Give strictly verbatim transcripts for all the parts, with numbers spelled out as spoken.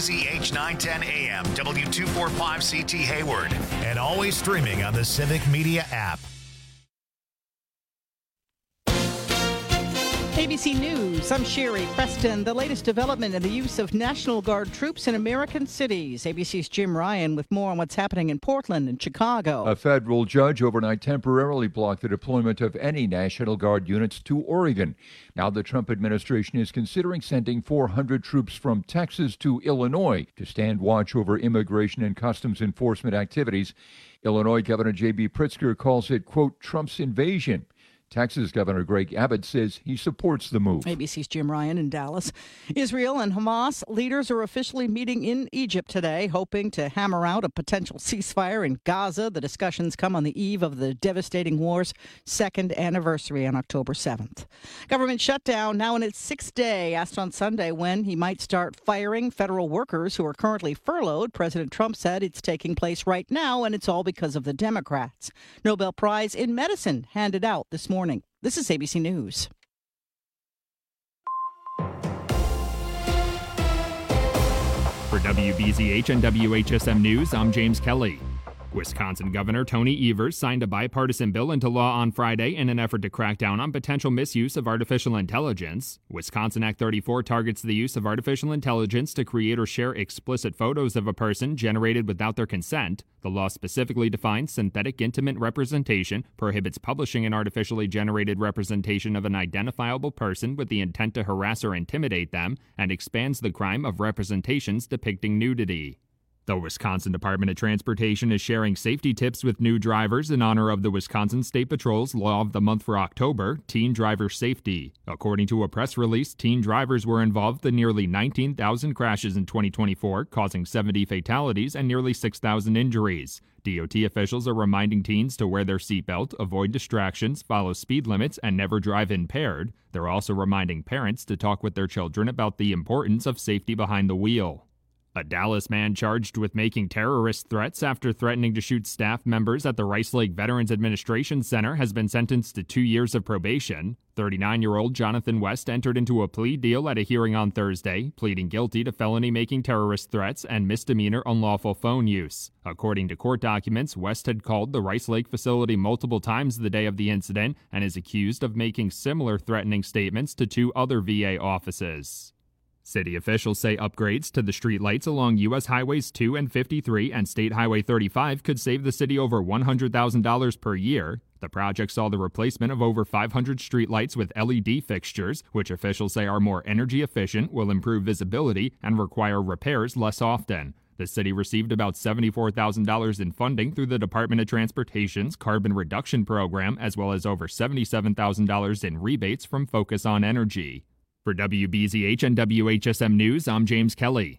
Z H nine ten A M, W two forty-five C T Hayward, and always streaming on the Civic Media app. A B C News, I'm Sherry Preston. The latest development in the use of National Guard troops in American cities. A B C's Jim Ryan with more on what's happening in Portland and Chicago. A federal judge overnight temporarily blocked the deployment of any National Guard units to Oregon. Now the Trump administration is considering sending four hundred troops from Texas to Illinois to stand watch over immigration and customs enforcement activities. Illinois Governor J B Pritzker calls it, quote, Trump's invasion. Texas Governor Greg Abbott says he supports the move. A B C's Jim Ryan in Dallas. Israel and Hamas leaders are officially meeting in Egypt today, hoping to hammer out a potential ceasefire in Gaza. The discussions come on the eve of the devastating war's second anniversary on October seventh. Government shutdown now in its sixth day. Asked on Sunday when he might start firing federal workers who are currently furloughed, President Trump said it's taking place right now, and it's all because of the Democrats. Nobel Prize in Medicine handed out this morning. This is A B C News. For W B Z H and W H S M News, I'm James Kelly. Wisconsin Governor Tony Evers signed a bipartisan bill into law on Friday in an effort to crack down on potential misuse of artificial intelligence. Wisconsin Act thirty-four targets the use of artificial intelligence to create or share explicit photos of a person generated without their consent. The law specifically defines synthetic intimate representation, prohibits publishing an artificially generated representation of an identifiable person with the intent to harass or intimidate them, and expands the crime of representations depicting nudity. The Wisconsin Department of Transportation is sharing safety tips with new drivers in honor of the Wisconsin State Patrol's Law of the Month for October, Teen Driver Safety. According to a press release, teen drivers were involved in nearly nineteen thousand crashes in twenty twenty-four, causing seventy fatalities and nearly six thousand injuries. D O T officials are reminding teens to wear their seatbelt, avoid distractions, follow speed limits, and never drive impaired. They're also reminding parents to talk with their children about the importance of safety behind the wheel. A Dallas man charged with making terrorist threats after threatening to shoot staff members at the Rice Lake Veterans Administration Center has been sentenced to two years of probation. thirty-nine-year-old Jonathan West entered into a plea deal at a hearing on Thursday, pleading guilty to felony making terrorist threats and misdemeanor unlawful phone use. According to court documents, West had called the Rice Lake facility multiple times the day of the incident and is accused of making similar threatening statements to two other V A offices. City officials say upgrades to the streetlights along U S Highways two and fifty-three and State Highway thirty-five could save the city over one hundred thousand dollars per year. The project saw the replacement of over five hundred streetlights with L E D fixtures, which officials say are more energy efficient, will improve visibility, and require repairs less often. The city received about seventy-four thousand dollars in funding through the Department of Transportation's Carbon Reduction Program, as well as over seventy-seven thousand dollars in rebates from Focus on Energy. For W B Z H and W H S M News, I'm James Kelly.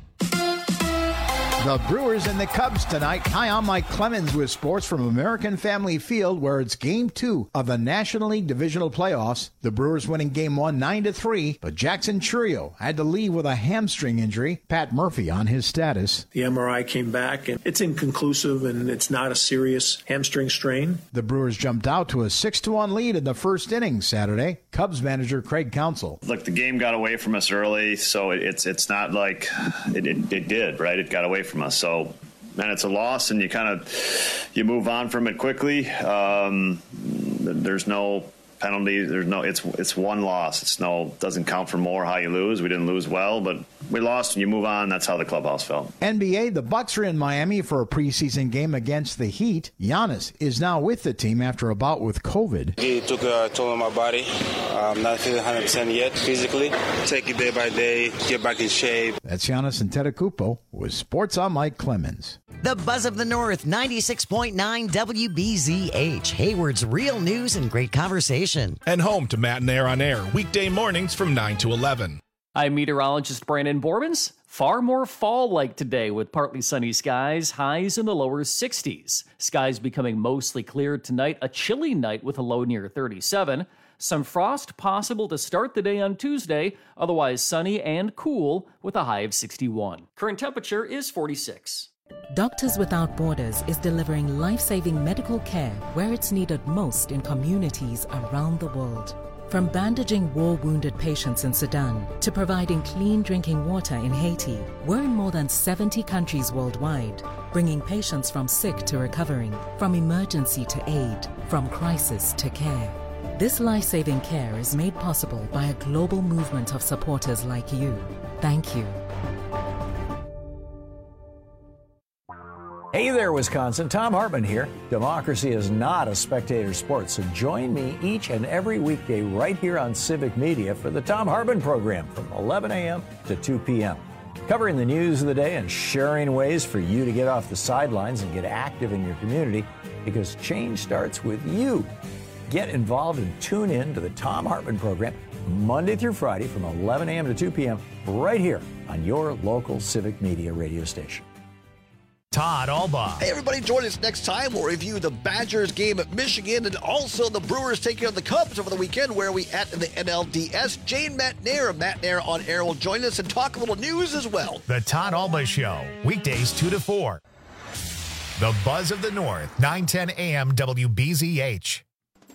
The Brewers and the Cubs tonight. Hi, I'm Mike Clemens with sports from American Family Field, where it's game two of the National League Divisional Playoffs. The Brewers winning game one nine to three, but Jackson Churio had to leave with a hamstring injury. Pat Murphy on his status. The M R I came back, and it's inconclusive, and it's not a serious hamstring strain. The Brewers jumped out to a six to one lead in the first inning Saturday. Cubs manager Craig Counsell. Look, the game got away from us early, so it's it's not like it, it, it did, right? It got away from us. So, man, it's a loss, and you kind of you move on from it quickly. Um, there's no penalty. There's no. It's it's one loss. It's no doesn't count for more how you lose. We didn't lose well, but we lost, and you move on. That's how the clubhouse felt. N B A, the Bucks are in Miami for a preseason game against the Heat. Giannis is now with the team after a bout with COVID. He took a toll on my body. I'm not feeling one hundred percent yet physically. Take it day by day, get back in shape. That's Giannis Antetokounmpo with Sports. I'm Mike Clemens. The Buzz of the North, ninety-six point nine W B Z H, Hayward's real news and great conversation. And home to Matt and Air on Air, weekday mornings from nine to eleven. I'm meteorologist Brandon Bormans. Far more fall-like today with partly sunny skies, highs in the lower sixties. Skies becoming mostly clear tonight, a chilly night with a low near thirty-seven. Some frost possible to start the day on Tuesday, otherwise sunny and cool with a high of sixty-one. Current temperature is forty-six. Doctors Without Borders is delivering life-saving medical care where it's needed most in communities around the world. From bandaging war-wounded patients in Sudan to providing clean drinking water in Haiti, we're in more than seventy countries worldwide, bringing patients from sick to recovering, from emergency to aid, from crisis to care. This life-saving care is made possible by a global movement of supporters like you. Thank you. Hey there, Wisconsin. Tom Hartman here. Democracy is not a spectator sport, so join me each and every weekday right here on Civic Media for the Tom Hartman program from eleven a.m. to two p.m. Covering the news of the day and sharing ways for you to get off the sidelines and get active in your community, because change starts with you. Get involved and tune in to the Tom Hartman program Monday through Friday from eleven a.m. to two p.m. right here on your local Civic Media radio station. Todd Albaugh. Hey, everybody, join us next time. We'll review the Badgers game at Michigan and also the Brewers taking on the Cubs over the weekend. Where are we at in the N L D S? Jane Matnair of Matnair on Air will join us and talk a little news as well. The Todd Albaugh Show, weekdays two to four. The Buzz of the North, nine ten a.m. W B Z H.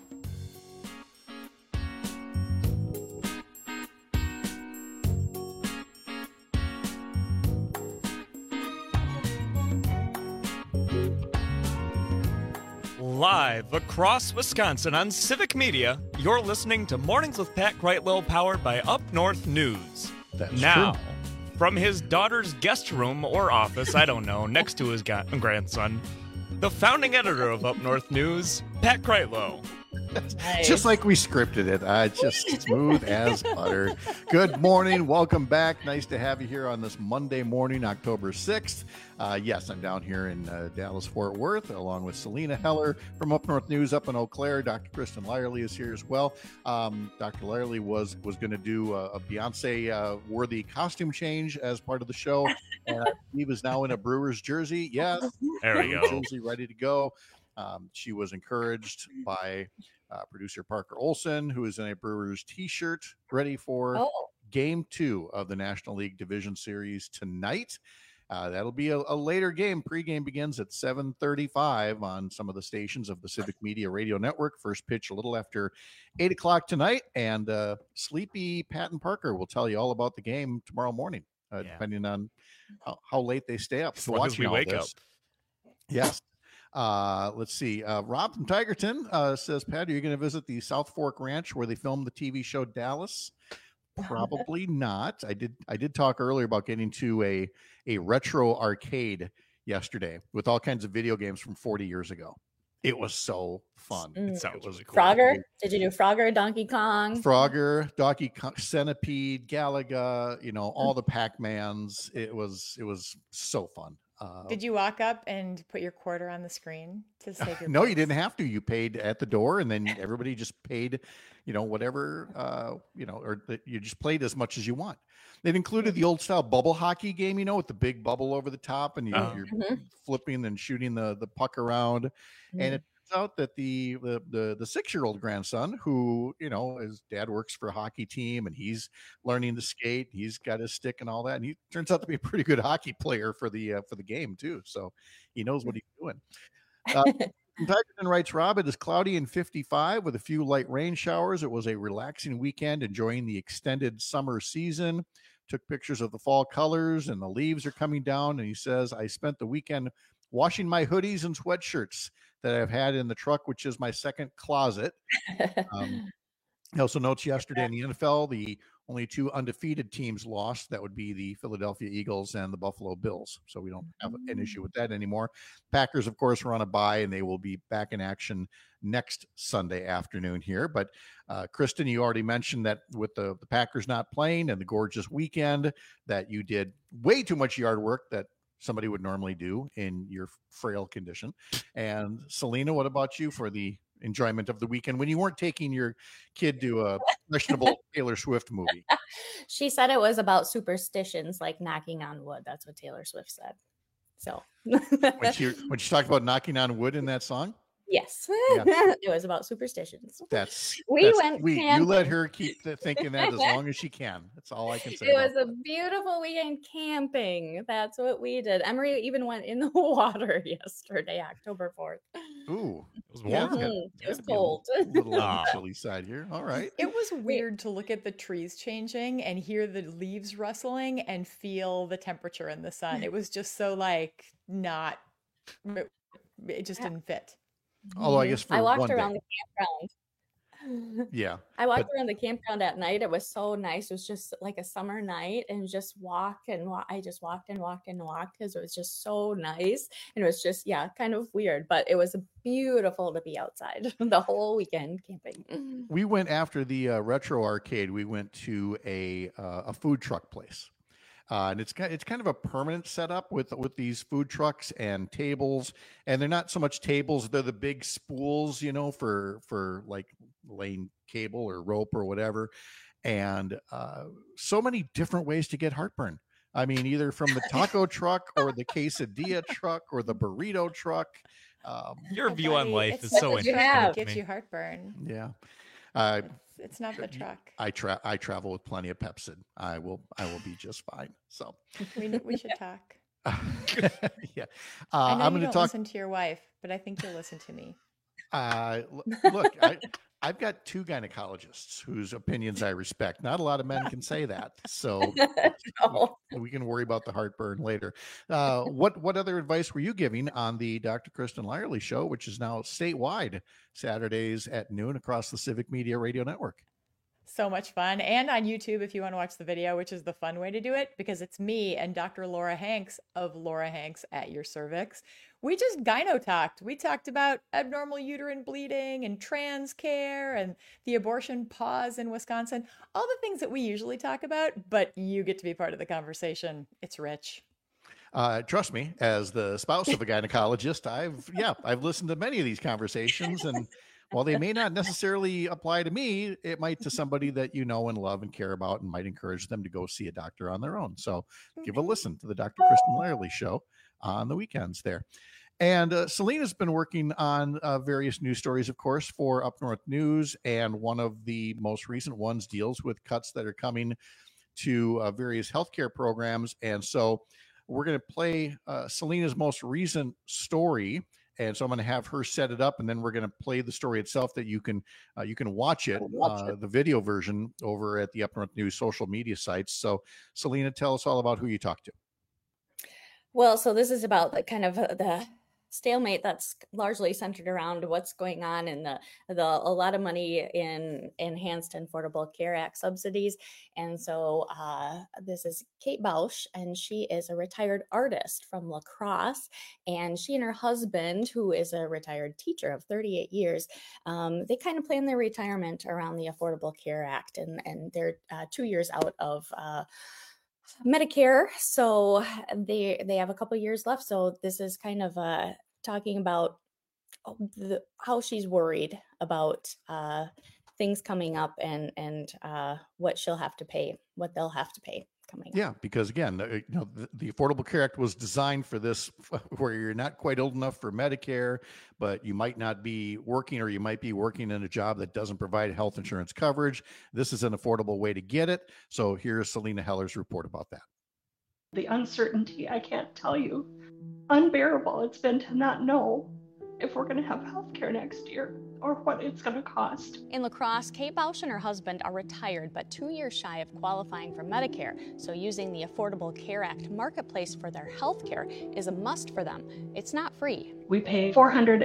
Live across Wisconsin on Civic Media, you're listening to Mornings with Pat Kreitlow, powered by Up North News. That's now, true. From his daughter's guest room or office, I don't know, next to his ga- grandson, the founding editor of Up North News, Pat Kreitlow. Nice. Just like we scripted it. Uh, just smooth as butter. Good morning. Welcome back. Nice to have you here on this Monday morning, October sixth. Uh, yes, I'm down here in uh, Dallas-Fort Worth, along with Selena Heller from Up North News up in Eau Claire. Doctor Kristen Lyerly is here as well. Um, Doctor Lyerly was was going to do a, a Beyonce-worthy uh, costume change as part of the show. And I believe is now in a Brewers jersey. Yes. There we go. Jersey ready to go. Um, she was encouraged by uh, producer Parker Olson, who is in a Brewers t-shirt, ready for oh. game two of the National League Division Series tonight. Uh, that'll be a, a later game. Pre-game begins at seven thirty-five on some of the stations of the Civic Media Radio Network. First pitch a little after eight o'clock tonight. And uh, sleepy Pat and Parker will tell you all about the game tomorrow morning, uh, yeah. depending on how, how late they stay up. So watch we all wake this. up. Yes. Uh, let's see. Uh, Rob from Tigerton uh, says, Pat, are you going to visit the South Fork Ranch where they filmed the T V show Dallas? Probably not. I did. I did talk earlier about getting to a a retro arcade yesterday with all kinds of video games from forty years ago. It was so fun. Mm. It sounds really cool. Frogger? Did you do Frogger, Donkey Kong? Frogger, Donkey Kong, Centipede, Galaga. You know, all the Pac-Mans. It was. It was so fun. Uh, Did you walk up and put your quarter on the screen to save your No, place? you didn't have to. You paid at the door, and then everybody just paid, you know, whatever, uh, you know, or the, you just played as much as you want. It included the old style bubble hockey game, you know, with the big bubble over the top, and you, Oh. you're Mhm. flipping and shooting the the puck around. Mhm. And it turns out that the the the, the six year old grandson, who you know, his dad works for a hockey team, and he's learning to skate. He's got his stick and all that, and he turns out to be a pretty good hockey player for the uh, for the game too. So he knows what he's doing. Uh, Tigerton writes, Rob, it is cloudy and fifty-five with a few light rain showers. It was a relaxing weekend, enjoying the extended summer season. Took pictures of the fall colors, and the leaves are coming down. And he says, I spent the weekend washing my hoodies and sweatshirts that I've had in the truck, which is my second closet. Um, he also notes yesterday in the N F L, the only two undefeated teams lost. That would be the Philadelphia Eagles and the Buffalo Bills. So we don't have an issue with that anymore. Packers, of course, are on a bye, and they will be back in action next Sunday afternoon here. But uh, Kristen, you already mentioned that with the, the Packers not playing and the gorgeous weekend, that you did way too much yard work that somebody would normally do in your frail condition. And Selena, what about you for the enjoyment of the weekend when you weren't taking your kid to a questionable Taylor Swift movie? She said it was about superstitions, like knocking on wood. That's what Taylor Swift said. So when she when she talked about knocking on wood in that song? Yes, Yeah. it was about superstitions. That's we that's went sweet. You camping. let her keep th- thinking that as long as she can. That's all I can say. It about was a beautiful weekend camping. That's what we did. Emery even went in the water yesterday, October fourth. Ooh, it was Yeah, warm. mm, it was cold. A little, little on Ah. the chilly side here. All right. It was weird to look at the trees changing and hear the leaves rustling and feel the temperature in the sun. It was just so like not, it just didn't fit. Although I guess for I walked one around day. the campground. Yeah. I walked but- around the campground at night. It was so nice. It was just like a summer night, and just walk and walk. I just walked and walked and walked because it was just so nice. And it was just, yeah, kind of weird, but it was beautiful to be outside the whole weekend camping. We went after the uh, retro arcade. We went to a uh, a food truck place. Uh, and it's kind it's kind of a permanent setup with with these food trucks and tables, and they're not so much tables; they're the big spools, you know, for for like laying cable or rope or whatever. And uh, so many different ways to get heartburn. I mean, either from the taco truck or the quesadilla truck or the burrito truck. Um, Your view on life It's is not so the interesting. truck that to gets me. you heartburn. yeah. Uh, It's not the truck. I tra- I travel with plenty of Pepsid. I will I will be just fine. So We, we should talk. yeah, I uh, know I'm you going to don't talk. listen to your wife, but I think you'll listen to me. Uh, l- look, I, I've got two gynecologists whose opinions I respect. Not a lot of men can say that, so No. we, we can worry about the heartburn later. Uh, what what other advice were you giving on the Doctor Kristen Lyerly show, which is now statewide, Saturdays at noon across the Civic Media Radio Network? So much fun. And on YouTube, if you want to watch the video, which is the fun way to do it, because it's me and Doctor Laura Hanks of Laura Hanks at Your Cervix. We just gyno talked. We talked about abnormal uterine bleeding and trans care and the abortion pause in Wisconsin, all the things that we usually talk about, but you get to be part of the conversation. It's rich. Uh, trust me, as the spouse of a gynecologist, I've yeah, I've listened to many of these conversations, and while they may not necessarily apply to me, it might to somebody that you know and love and care about, and might encourage them to go see a doctor on their own. So give a listen to the Doctor Kristen Lyerly show on the weekends there. And uh, Selena's been working on uh, various news stories, of course, for Up North News, and one of the most recent ones deals with cuts that are coming to uh, various healthcare programs. And so we're going to play uh, Selena's most recent story. And so I'm going to have her set it up, and then we're going to play the story itself that you can uh, you can watch it, Watch uh, it. the video version over at the Up North News social media sites. So Selena, tell us all about who you talked to. Well, so this is about the kind of uh, the stalemate that's largely centered around what's going on in the the a lot of money in enhanced and Affordable Care Act subsidies. And so uh, this is Kate Bausch, and she is a retired artist from La Crosse, and she and her husband, who is a retired teacher of thirty-eight years, um, they kind of plan their retirement around the Affordable Care Act, and and they're uh, two years out of uh, Medicare, so they they have a couple years left. So this is kind of uh, talking about oh, the, how she's worried about uh, things coming up, and and uh, what she'll have to pay, what they'll have to pay coming. Yeah, because again, uh, you know, the, the Affordable Care Act was designed for this, where you're not quite old enough for Medicare, but you might not be working, or you might be working in a job that doesn't provide health insurance coverage. This is an affordable way to get it. So here's Selena Heller's report about that. The uncertainty, I can't tell you, unbearable it's been to not know if we're going to have health care next year or what it's going to cost. In La Crosse, Kate Bausch and her husband are retired but two years shy of qualifying for Medicare, so using the Affordable Care Act marketplace for their health care is a must for them. It's not free. We pay four hundred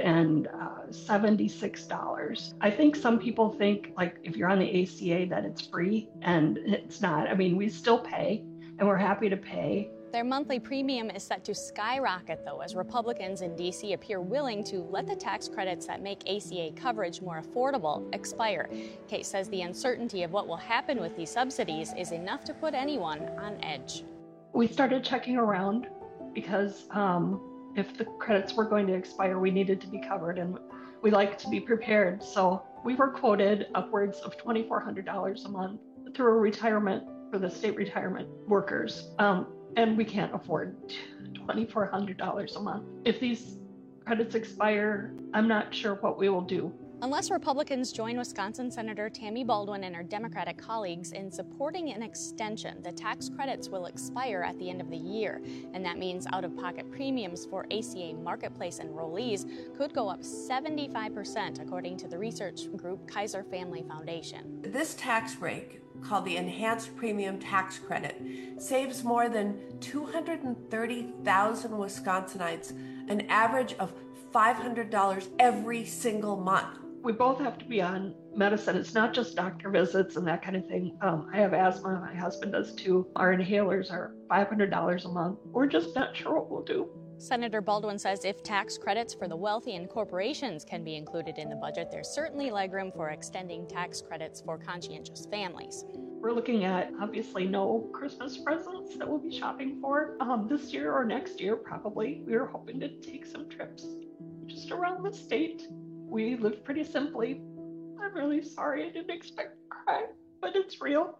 seventy-six dollars. I think some people think, like, if you're on the A C A that it's free, and it's not. I mean, we still pay, and we're happy to pay. Their monthly premium is set to skyrocket, though, as Republicans in D C appear willing to let the tax credits that make A C A coverage more affordable expire. Kate says the uncertainty of what will happen with these subsidies is enough to put anyone on edge. We started checking around because um, if the credits were going to expire, we needed to be covered, and we like to be prepared. So we were quoted upwards of twenty-four hundred dollars a month through a retirement for the state retirement workers. Um, and we can't afford twenty-four hundred dollars a month. If these credits expire, I'm not sure what we will do. Unless Republicans join Wisconsin Senator Tammy Baldwin and her Democratic colleagues in supporting an extension, the tax credits will expire at the end of the year. And that means out-of-pocket premiums for A C A Marketplace enrollees could go up seventy-five percent, according to the research group Kaiser Family Foundation. This tax break, called the Enhanced Premium Tax Credit, saves more than two hundred thirty thousand Wisconsinites an average of five hundred dollars every single month. We both have to be on medicine. It's not just doctor visits and that kind of thing. Um, I have asthma, my husband does too. Our inhalers are five hundred dollars a month. We're just not sure what we'll do. Senator Baldwin says if tax credits for the wealthy and corporations can be included in the budget, there's certainly legroom for extending tax credits for conscientious families. We're looking at obviously no Christmas presents that we'll be shopping for um, this year or next year, probably. We were hoping to take some trips just around the state. We live pretty simply. I'm really sorry. I didn't expect to cry, but it's real.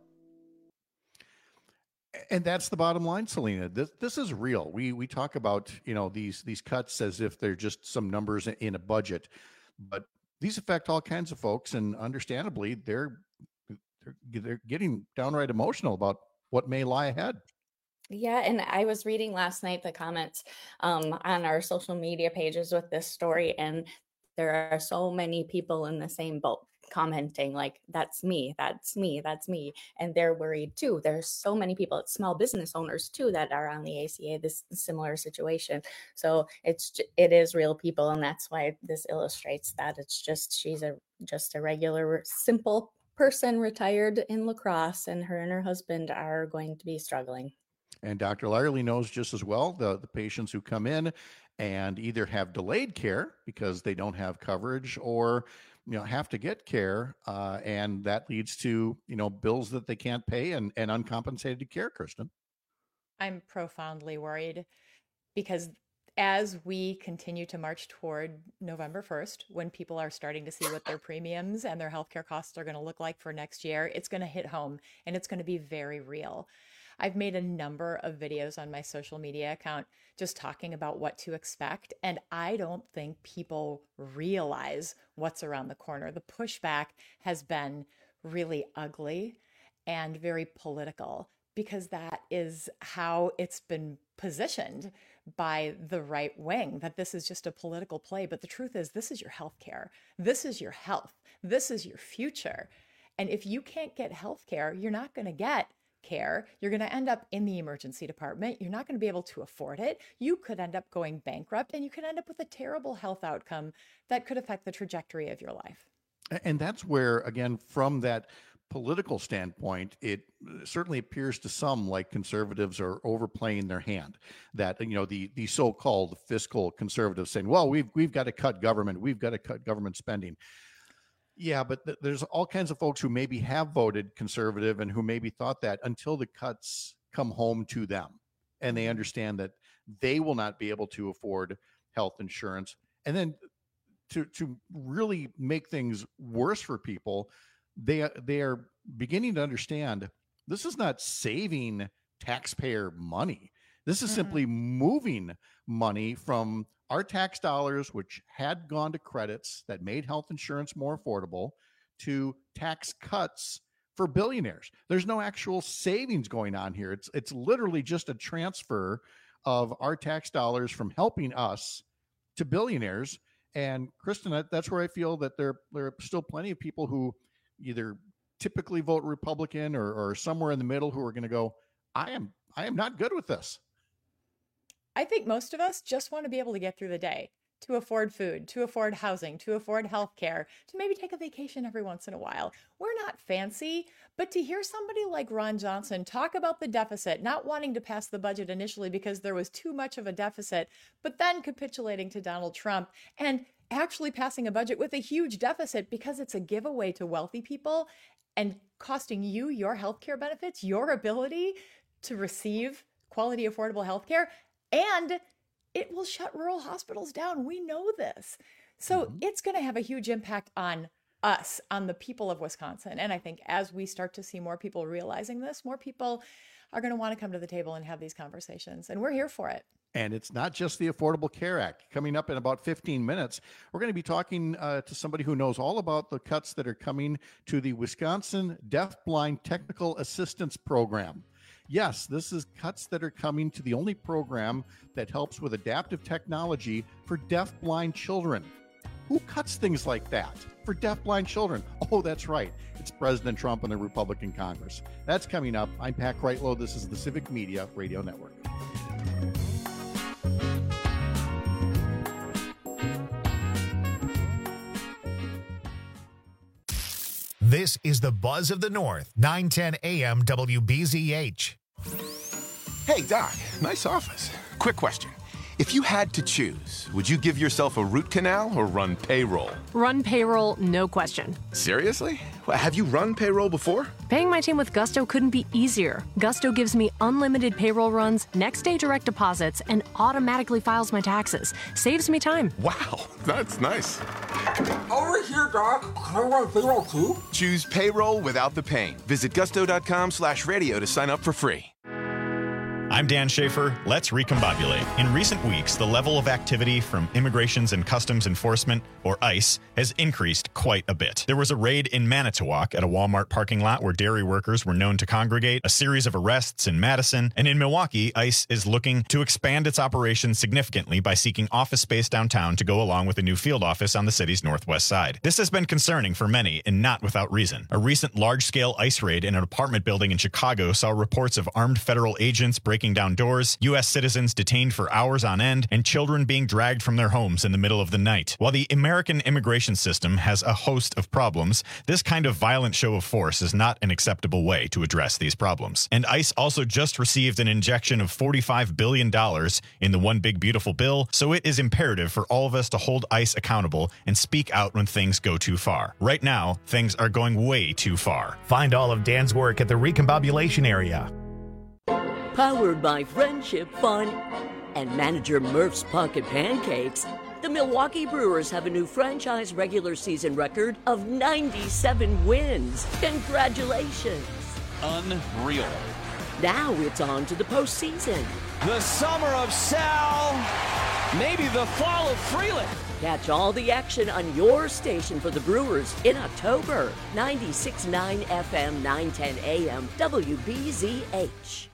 And that's the bottom line, Selena. This this is real. We we talk about, you know, these these cuts as if they're just some numbers in a budget, but these affect all kinds of folks, and understandably, they're they're, they're getting downright emotional about what may lie ahead. Yeah, and I was reading last night the comments um, on our social media pages with this story, and there are so many people in the same boat commenting like, that's me, that's me, that's me. And they're worried too. There's so many people, small business owners too, that are on the A C A, this similar situation. So it's, it is real people. And that's why this illustrates that it's just, she's a, just a regular, simple person retired in La Crosse, and her and her husband are going to be struggling. And Doctor Lyerly knows just as well the, the patients who come in and either have delayed care because they don't have coverage, or you know have to get care, uh, and that leads to you know bills that they can't pay and, and uncompensated care. Kristen, I'm profoundly worried because as we continue to march toward November first, when people are starting to see what their premiums and their healthcare costs are going to look like for next year, it's going to hit home and it's going to be very real. I've made a number of videos on my social media account just talking about what to expect, and I don't think people realize what's around the corner. The pushback has been really ugly and very political because that is how it's been positioned by the right wing, that this is just a political play. But the truth is, this is your healthcare. This is your health. This is your future. And if you can't get healthcare, you're not going to get care. You're going to end up in the emergency department. You're not going to be able to afford it. You could end up going bankrupt, and you could end up with a terrible health outcome that could affect the trajectory of your life. And that's where, again, from that political standpoint, it certainly appears to some like conservatives are overplaying their hand. That, you know, the the so-called fiscal conservatives saying, well, we've we've got to cut government, we've got to cut government spending. Yeah, but th- there's all kinds of folks who maybe have voted conservative and who maybe thought that until the cuts come home to them and they understand that they will not be able to afford health insurance. And then to to really make things worse for people, they they are beginning to understand this is not saving taxpayer money. This is mm-hmm. simply moving money from our tax dollars, which had gone to credits that made health insurance more affordable, to tax cuts for billionaires. There's no actual savings going on here. It's it's literally just a transfer of our tax dollars from helping us to billionaires. And Kristen, that's where I feel that there, there are still plenty of people who either typically vote Republican or, or somewhere in the middle who are going to go, I am I am not good with this. I think most of us just want to be able to get through the day, to afford food, to afford housing, to afford healthcare, to maybe take a vacation every once in a while. We're not fancy, but to hear somebody like Ron Johnson talk about the deficit, not wanting to pass the budget initially because there was too much of a deficit, but then capitulating to Donald Trump and actually passing a budget with a huge deficit because it's a giveaway to wealthy people and costing you your healthcare benefits, your ability to receive quality, affordable healthcare. And it will shut rural hospitals down. We know this. So mm-hmm. it's going to have a huge impact on us, on the people of Wisconsin. And I think as we start to see more people realizing this, more people are going to want to come to the table and have these conversations. And we're here for it. And it's not just the Affordable Care Act. Coming up in about fifteen minutes, we're going to be talking uh, to somebody who knows all about the cuts that are coming to the Wisconsin Deafblind Technical Assistance Program. Yes, this is cuts that are coming to the only program that helps with adaptive technology for deafblind children. Who cuts things like that for deafblind children? Oh, that's right. It's President Trump and the Republican Congress. That's coming up. I'm Pat Kreitlow. This is the Civic Media Radio Network. This is the Buzz of the North, nine ten A M W B Z H. Hey, Doc, nice office. Quick question. If you had to choose, would you give yourself a root canal or run payroll? Run payroll, no question. Seriously? Well, have you run payroll before? Paying my team with Gusto couldn't be easier. Gusto gives me unlimited payroll runs, next day direct deposits, and automatically files my taxes. Saves me time. Wow, that's nice. Over here, Doc. Can I run payroll too? Choose payroll without the pain. Visit gusto.com slash radio to sign up for free. I'm Dan Schaefer. Let's recombobulate. In recent weeks, the level of activity from Immigrations and Customs Enforcement, or ICE, has increased quite a bit. There was a raid in Manitowoc at a Walmart parking lot where dairy workers were known to congregate, a series of arrests in Madison, and in Milwaukee, ICE is looking to expand its operations significantly by seeking office space downtown to go along with a new field office on the city's northwest side. This has been concerning for many, and not without reason. A recent large-scale ICE raid in an apartment building in Chicago saw reports of armed federal agents breaking down doors, U S citizens detained for hours on end, and children being dragged from their homes in the middle of the night. While the American immigration system has a host of problems, this kind of violent show of force is not an acceptable way to address these problems. And ICE also just received an injection of forty-five billion dollars in the One Big Beautiful Bill, so it is imperative for all of us to hold ICE accountable and speak out when things go too far. Right now, things are going way too far. Find all of Dan's work at the Recombobulation area. Powered by Friendship Fun and manager Murph's Pocket Pancakes, the Milwaukee Brewers have a new franchise regular season record of ninety-seven wins. Congratulations. Unreal. Now it's on to the postseason. The summer of Sal, maybe the fall of Freeland. Catch all the action on your station for the Brewers in October. ninety-six point nine F M, nine ten A M, W B Z H.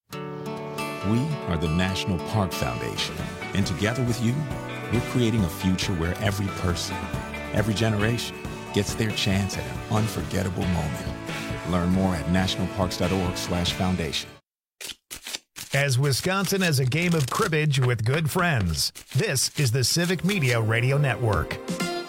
We are the National Park Foundation, and together with you, we're creating a future where every person, every generation, gets their chance at an unforgettable moment. Learn more at nationalparks.org slash foundation. As Wisconsin as a game of cribbage with good friends, this is the Civic Media Radio Network.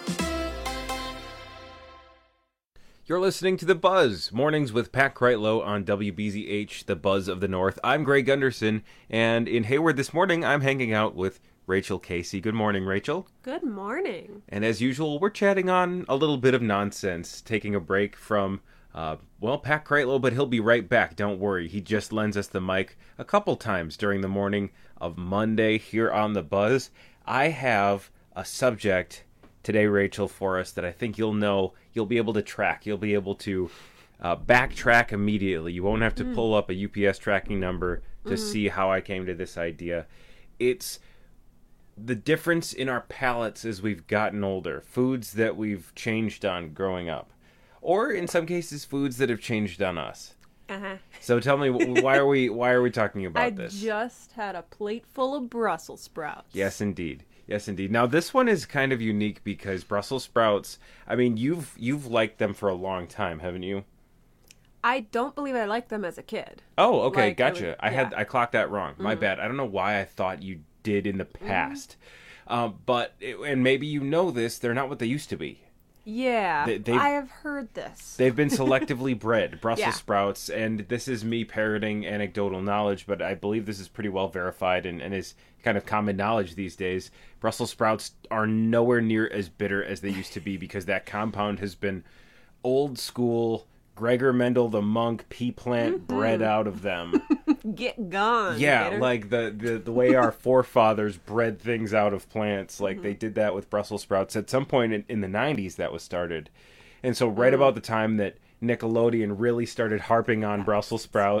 You're listening to The Buzz, mornings with Pat Kreitlow on W B Z H, The Buzz of the North. I'm Greg Gunderson, and in Hayward this morning, I'm hanging out with Rachel Casey. Good morning, Rachel. Good morning. And as usual, we're chatting on a little bit of nonsense, taking a break from, uh, well, Pat Kreitlow, but he'll be right back. Don't worry. He just lends us the mic a couple times during the morning of Monday here on The Buzz. I have a subject today, Rachel, for us that I think you'll know, you'll be able to track. You'll be able to uh, backtrack immediately. You won't have to mm. pull up a U P S tracking number to mm. see how I came to this idea. It's the difference in our palates as we've gotten older. Foods that we've changed on growing up. Or in some cases, foods that have changed on us. Uh-huh. So tell me, why are we why are we talking about I this? I just had a plate full of Brussels sprouts. Yes, indeed. Yes, indeed. Now, this one is kind of unique because Brussels sprouts, I mean, you've you've liked them for a long time, haven't you? I don't believe I liked them as a kid. Oh, okay, like, gotcha. I, would, I had yeah. I clocked that wrong. My mm. bad. I don't know why I thought you did in the past. Mm. Um, but, and maybe you know this, they're not what they used to be. Yeah, they, I have heard this. They've been selectively bred, Brussels yeah. sprouts, and this is me parroting anecdotal knowledge, but I believe this is pretty well verified and, and is kind of common knowledge these days. Brussels sprouts are nowhere near as bitter as they used to be because that compound has been old school Gregor Mendel the monk pea plant mm-hmm. bred out of them. Get gone. Yeah, bitter. like the, the, the way our forefathers bred things out of plants. Like mm-hmm. they did that with Brussels sprouts. At some point in, in the nineties that was started. And so right mm. about the time that Nickelodeon really started harping on Brussels sprouts,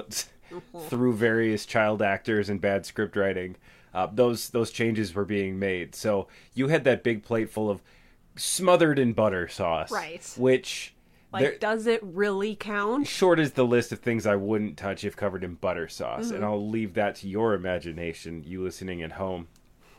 mm-hmm. through various child actors and bad script writing, uh, those those changes were being made. So you had that big plate full of smothered in butter sauce, Right. which Like, there, does it really count? short is the list of things I wouldn't touch if covered in butter sauce, Mhm. and I'll leave that to your imagination, you listening at home.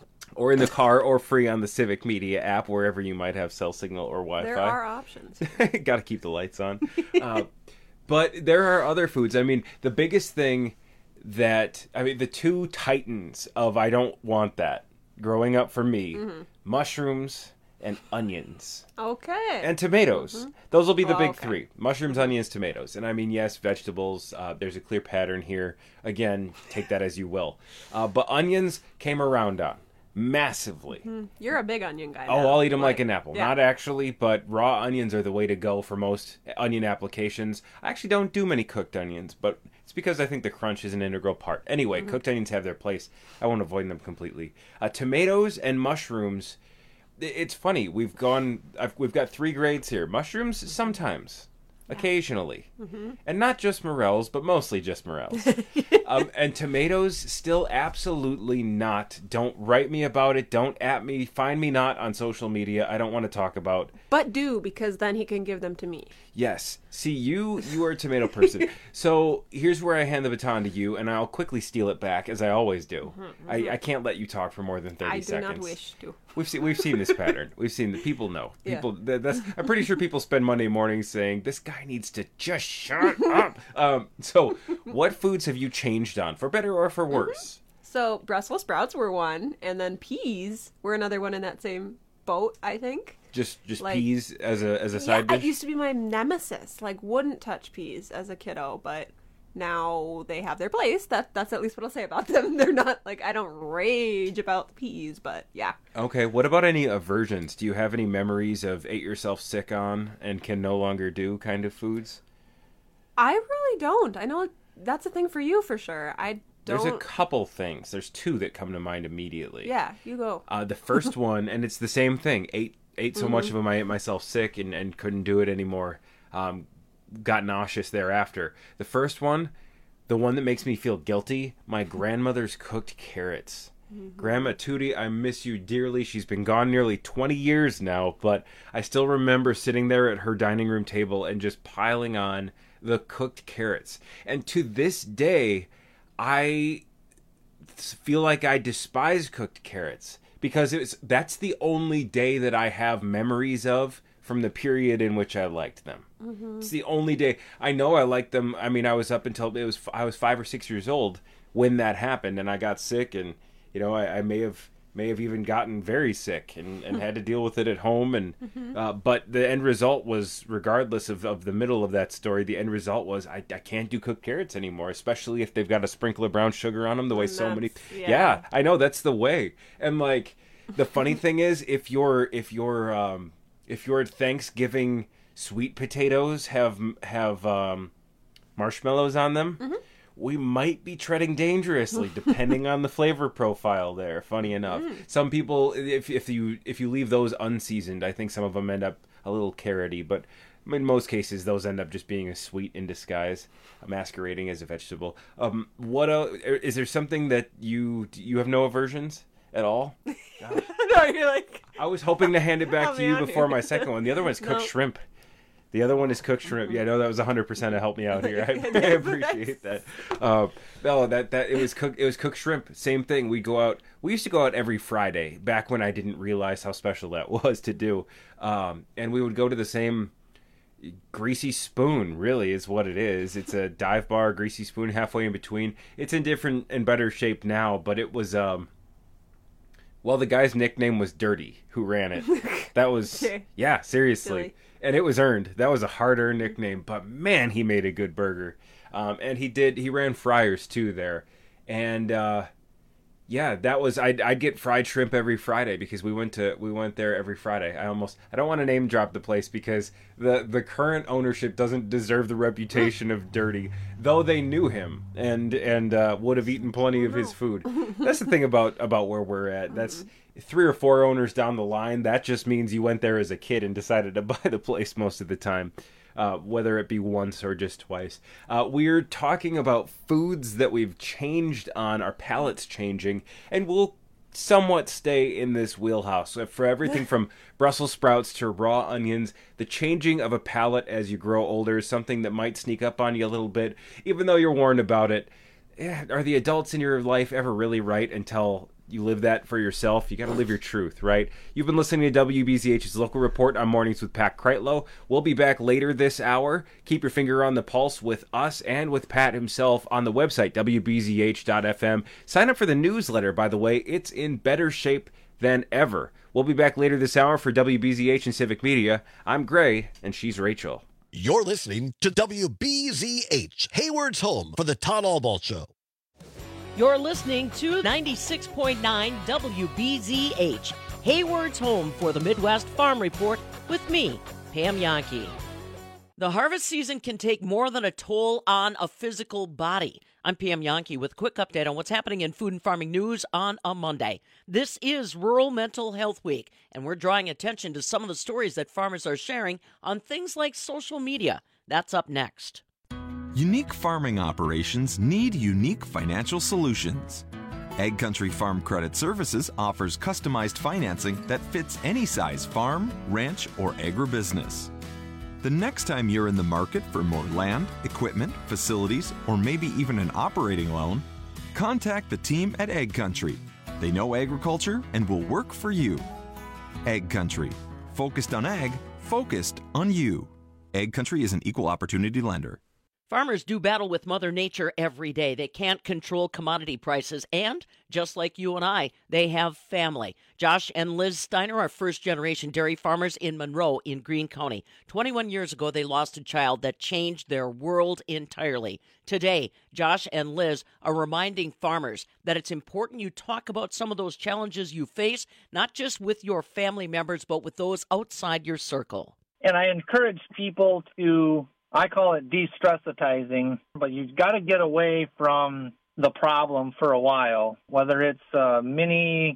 Or in the car, or free on the Civic Media app, wherever you might have cell signal or Wi-Fi. There are options. Got to keep the lights on. uh, but there are other foods. I mean, the biggest thing that, I mean, the two titans of I don't want that growing up for me, Mhm. mushrooms and onions. Okay. And tomatoes. Mhm. Those will be the Oh, big okay. three. Mushrooms, onions, tomatoes. And I mean, yes, vegetables. Uh, there's a clear pattern here. Again, take that as you will. Uh, but onions came around on massively. Mhm. You're a big onion guy. Oh, now. I'll eat them like an apple. yeah. Not actually, but raw onions are the way to go for most onion applications. I actually don't do many cooked onions, but it's because I think the crunch is an integral part. Anyway, Mhm. cooked onions have their place. I won't avoid them completely. Uh, tomatoes and mushrooms. i- It's funny. We've gone. I've, we've got three grades here. Mushrooms sometimes. Occasionally. Mhm. And not just morels, but mostly just morels. um, and tomatoes, still absolutely not. Don't write me about it. Don't at me. Find me not on social media. I don't want to talk about. But do, because then he can give them to me. Yes. See, you you are a tomato person. So here's where I hand the baton to you, and I'll quickly steal it back, as I always do. Mhm, I, mhm. I can't let you talk for more than thirty I do seconds. not wish to. We've seen we've seen this pattern. We've seen the people know. Yeah. People that, that's I'm pretty sure people spend Monday mornings saying this guy needs to just shut up. Um, so what foods have you changed on, for better or for worse? So Brussels sprouts were one, and then peas were another one in that same boat, I think. Just just Like- peas as a as a Yeah, side dish. it used to be my nemesis. Like, wouldn't touch peas as a kiddo, but now they have their place. That that's at least what I'll say about them. They're not like, I don't rage about the peas, but yeah. Okay, what about any aversions? Do you have any memories of ate yourself sick on and can no longer do kind of foods? I really don't. I know that's a thing for you for sure. I don't. There's a couple things. There's two that come to mind immediately. Yeah, you go. Uh, the first one, and it's the same thing. Ate ate so much Mhm. of them, I ate myself sick and, and couldn't do it anymore. Um, got nauseous thereafter. The first one, the one that makes me feel guilty, my grandmother's cooked carrots. Grandma Tootie, I miss you dearly. She's been gone nearly twenty years now, but I still remember sitting there at her dining room table and just piling on the cooked carrots. And to this day, I feel like I despise cooked carrots because it's that's the only day that I have memories of from the period in which I liked them. Mhm. It's the only day I know I liked them. I mean, I was up until it was I was five or six years old when that happened, and I got sick, and you know, I, I may have may have even gotten very sick and, and had to deal with it at home. And Mhm. uh, but the end result was, regardless of, of the middle of that story, the end result was I, I can't do cooked carrots anymore, especially if they've got a sprinkle of brown sugar on them. The way And so many, that's- yeah. yeah. I know that's the way. And like the funny thing is, if your if your um if your Thanksgiving sweet potatoes have have um, marshmallows on them. Mm-hmm. We might be treading dangerously, depending on the flavor profile. There, funny enough, Mm. some people, if if you if you leave those unseasoned, I think some of them end up a little carroty. But in most cases, those end up just being a sweet in disguise, masquerading as a vegetable. Um, what else, is there something that you you have no aversions at all? No, you're like, I was hoping to hand it back Help to me you out before here. my second one. The other one is cooked No. shrimp. The other one is cooked shrimp. Yeah, no, that was one hundred percent to help me out here. I, I appreciate that. Uh, no, that that it was cooked. It was cooked shrimp. Same thing. We go out. We used to go out every Friday back when I didn't realize how special that was to do. Um, and we would go to the same Greasy Spoon. Really, is what it is. It's a dive bar, Greasy Spoon, halfway in between. It's in different and better shape now, but it was. Um, well, the guy's nickname was Dirty, who ran it. That was Okay. yeah, seriously. Silly. And it was earned. That was a hard-earned nickname, but man, he made a good burger. Um, and he did. He ran fryers too there, and uh, yeah, that was. I'd, I'd get fried shrimp every Friday because we went to we went there every Friday. I almost. I don't want to name drop the place because the the current ownership doesn't deserve the reputation of dirty, though they knew him and and uh, would have eaten plenty of his food. That's the thing about about where we're at. That's. Three or four owners down the line, that just means you went there as a kid and decided to buy the place most of the time. uh, whether it be once or just twice. Uh, we're talking about foods that we've changed on, our palates changing, and we'll somewhat stay in this wheelhouse. For everything from Brussels sprouts to raw onions, the changing of a palate as you grow older is something that might sneak up on you a little bit, even though you're warned about it. Yeah, are the adults in your life ever really right until you live that for yourself? You got to live your truth, right? You've been listening to W B Z H's Local Report on Mornings with Pat Kreitlow. We'll be back later this hour. Keep your finger on the pulse with us and with Pat himself on the website, W B Z H dot F M. Sign up for the newsletter, by the way. It's in better shape than ever. We'll be back later this hour for W B Z H and Civic Media. I'm Gray, and she's Rachel. You're listening to W B Z H, Hayward's home for the Todd Albaugh Show. You're listening to ninety-six point nine W B Z H, Hayward's home for the Midwest Farm Report with me, Pam Yankee. The harvest season can take more than a toll on a physical body. I'm Pam Yankee with a quick update on what's happening in food and farming news on a Monday. This is Rural Mental Health Week, and we're drawing attention to some of the stories that farmers are sharing on things like social media. That's up next. Unique farming operations need unique financial solutions. Ag Country Farm Credit Services offers customized financing that fits any size farm, ranch, or agribusiness. The next time you're in the market for more land, equipment, facilities, or maybe even an operating loan, contact the team at Ag Country. They know agriculture and will work for you. Ag Country. Focused on ag, focused on you. Ag Country is an equal opportunity lender. Farmers do battle with Mother Nature every day. They can't control commodity prices, and just like you and I, they have family. Josh and Liz Steiner are first-generation dairy farmers in Monroe in Greene County. twenty-one years ago, they lost a child that changed their world entirely. Today, Josh and Liz are reminding farmers that it's important you talk about some of those challenges you face, not just with your family members, but with those outside your circle. And I encourage people to, I call it de-stressitizing, but you've got to get away from the problem for a while, whether it's a mini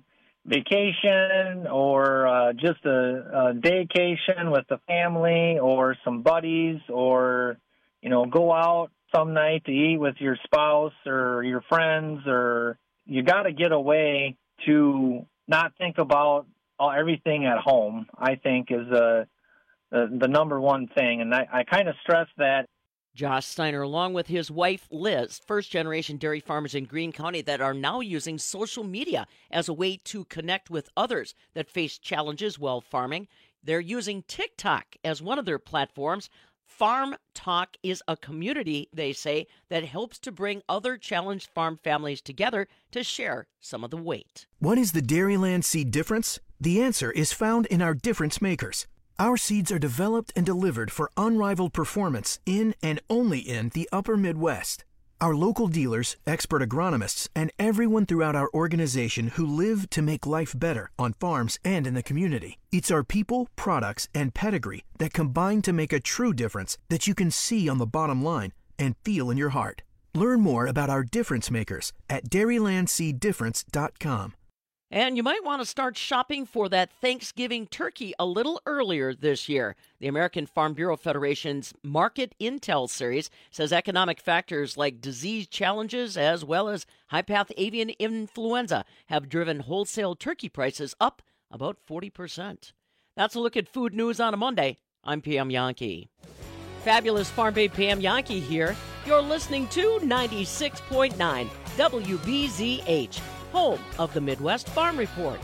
vacation or uh, just a, a daycation with the family or some buddies, or, you know, go out some night to eat with your spouse or your friends, or you got to get away to not think about all, everything at home, I think is a The, the number one thing, and I, I kind of stress that. Josh Steiner, along with his wife, Liz, first-generation dairy farmers in Greene County that are now using social media as a way to connect with others that face challenges while farming. They're using TikTok as one of their platforms. Farm Talk is a community, they say, that helps to bring other challenged farm families together to share some of the weight. What is the Dairyland seed difference? The answer is found in our difference makers. Our seeds are developed and delivered for unrivaled performance in and only in the upper Midwest. Our local dealers, expert agronomists, and everyone throughout our organization who live to make life better on farms and in the community. It's our people, products, and pedigree that combine to make a true difference that you can see on the bottom line and feel in your heart. Learn more about our difference makers at dairyland seed difference dot com. And you might want to start shopping for that Thanksgiving turkey a little earlier this year. The American Farm Bureau Federation's Market Intel series says economic factors like disease challenges as well as high-path avian influenza have driven wholesale turkey prices up about forty percent. That's a look at food news on a Monday. I'm Pam Yankee. Fabulous Farm Babe Pam Yankee here. You're listening to ninety-six point nine W B Z H. Home of the Midwest Farm Report.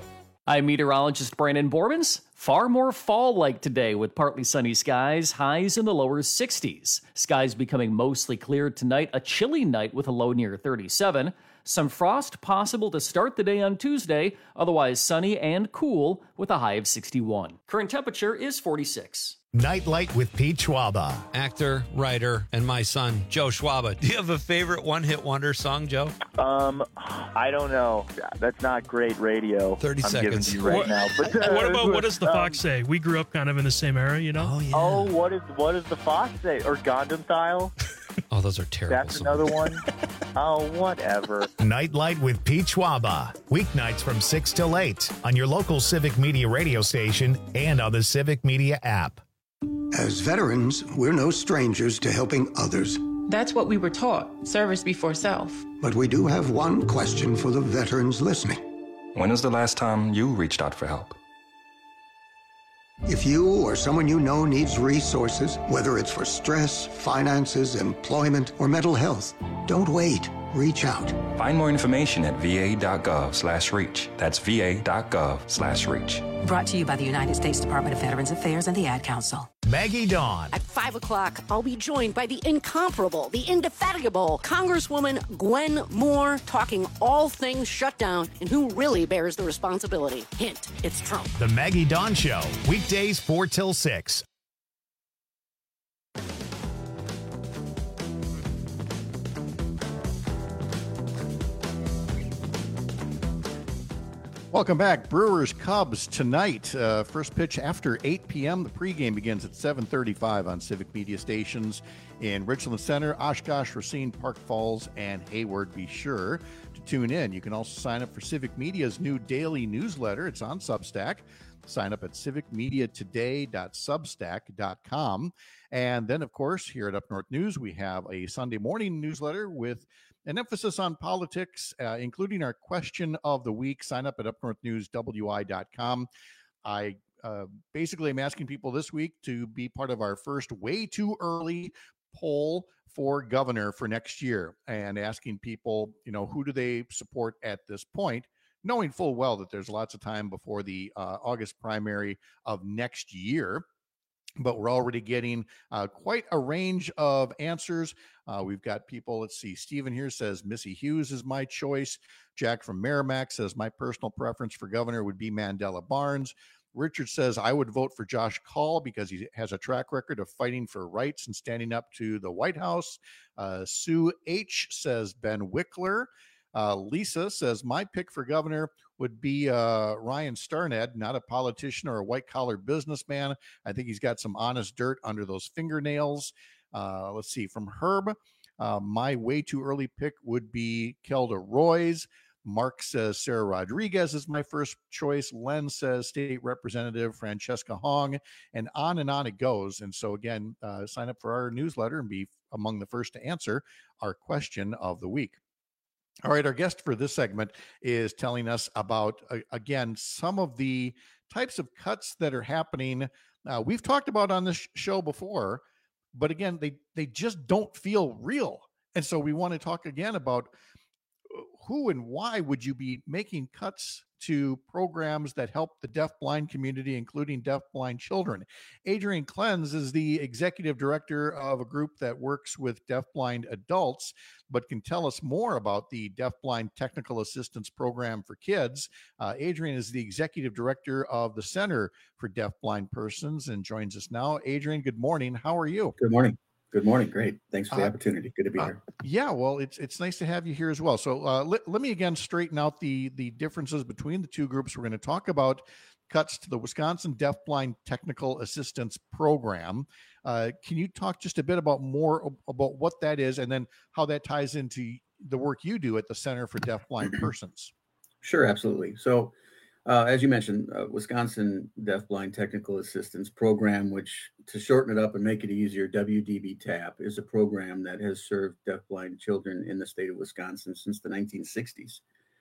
I'm meteorologist Brandon Bormans. Far more fall-like today with partly sunny skies, highs in the lower sixties. Skies becoming mostly clear tonight, a chilly night with a low near thirty-seven. Some frost possible to start the day on Tuesday, otherwise sunny and cool with a high of sixty-one. Current temperature is forty-six. Nightlight with Pete Schwaba. Actor, writer, and my son, Joe Schwaba. Do you have a favorite one-hit wonder song, Joe? Um, I don't know. That's not great radio. thirty I'm seconds. Giving you right what, now. But, uh, what about, what does the um, Fox say? We grew up kind of in the same era, you know? Oh, yeah. Oh, what, is, what does the Fox say? Or Gundam Style? Oh, those are terrible That's songs. another one? Oh, whatever. Nightlight with Pete Schwaba. Weeknights from six till eight on your local Civic Media radio station and on the Civic Media app. As veterans, we're no strangers to helping others. That's what we were taught, service before self. But we do have one question for the veterans listening. When was the last time you reached out for help? If you or someone you know needs resources, whether it's for stress, finances, employment, or mental health, don't wait. Reach out. Find more information at va.gov slash reach. That's va.gov slash reach. Brought to you by the United States Department of Veterans Affairs and the Ad Council. Maggie Dawn. At five o'clock, I'll be joined by the incomparable, the indefatigable Congresswoman Gwen Moore, talking all things shutdown and who really bears the responsibility. Hint, it's Trump. The Maggie Dawn Show, weekdays four till six. Welcome back. Brewers Cubs tonight. Uh, first pitch after eight p.m. The pregame begins at seven thirty-five on Civic Media stations in Richland Center, Oshkosh, Racine, Park Falls, and Hayward. Be sure to tune in. You can also sign up for Civic Media's new daily newsletter. It's on Substack. Sign up at civic media today dot substack dot com. And then, of course, here at Up North News, we have a Sunday morning newsletter with an emphasis on politics, uh, including our question of the week. Sign up at up north news w i dot com. I uh, basically am asking people this week to be part of our first way too early poll for governor for next year, and asking people, you know, who do they support at this point, knowing full well that there's lots of time before the uh, August primary of next year. But we're already getting uh, quite a range of answers. Uh, we've got people, let's see, Stephen here says Missy Hughes is my choice. Jack from Merrimack says my personal preference for governor would be Mandela Barnes. Richard says I would vote for Josh Kaul because he has a track record of fighting for rights and standing up to the White House. Uh, Sue H says Ben Wickler. Uh, Lisa says my pick for governor would be uh, Ryan Starned, not a politician or a white-collar businessman. I think he's got some honest dirt under those fingernails. Uh, let's see, from Herb, uh, my way too early pick would be Kelda Roys. Mark says Sarah Rodriguez is my first choice. Len says State Representative Francesca Hong, and on and on it goes. And so, again, uh, sign up for our newsletter and be among the first to answer our question of the week. All right, our guest for this segment is telling us about, uh, again, some of the types of cuts that are happening. Uh, we've talked about on this show before, but again, they, they just don't feel real. And so we want to talk again about who and why would you be making cuts to programs that help the deafblind community, including deafblind children. Adrienne Klenz is the executive director of a group that works with deafblind adults, but can tell us more about the Deafblind Technical Assistance Program for Kids. Uh, Adrienne is the executive director of the Center for Deafblind Persons and joins us now. Adrienne, good morning. How are you? Good morning. Good morning. Great. Thanks for the Uh, opportunity. Good to be uh, here. Yeah, well, it's it's nice to have you here as well. So uh, let, let me again straighten out the the differences between the two groups. We're going to talk about cuts to the Wisconsin Deafblind Technical Assistance Program. Uh, can you talk just a bit about more about what that is, and then how that ties into the work you do at the Center for Deafblind Persons? Sure, absolutely. So, uh, as you mentioned, uh, Wisconsin Deafblind Technical Assistance Program, which to shorten it up and make it easier, W D B TAP, is a program that has served deafblind children in the state of Wisconsin since the nineteen sixties.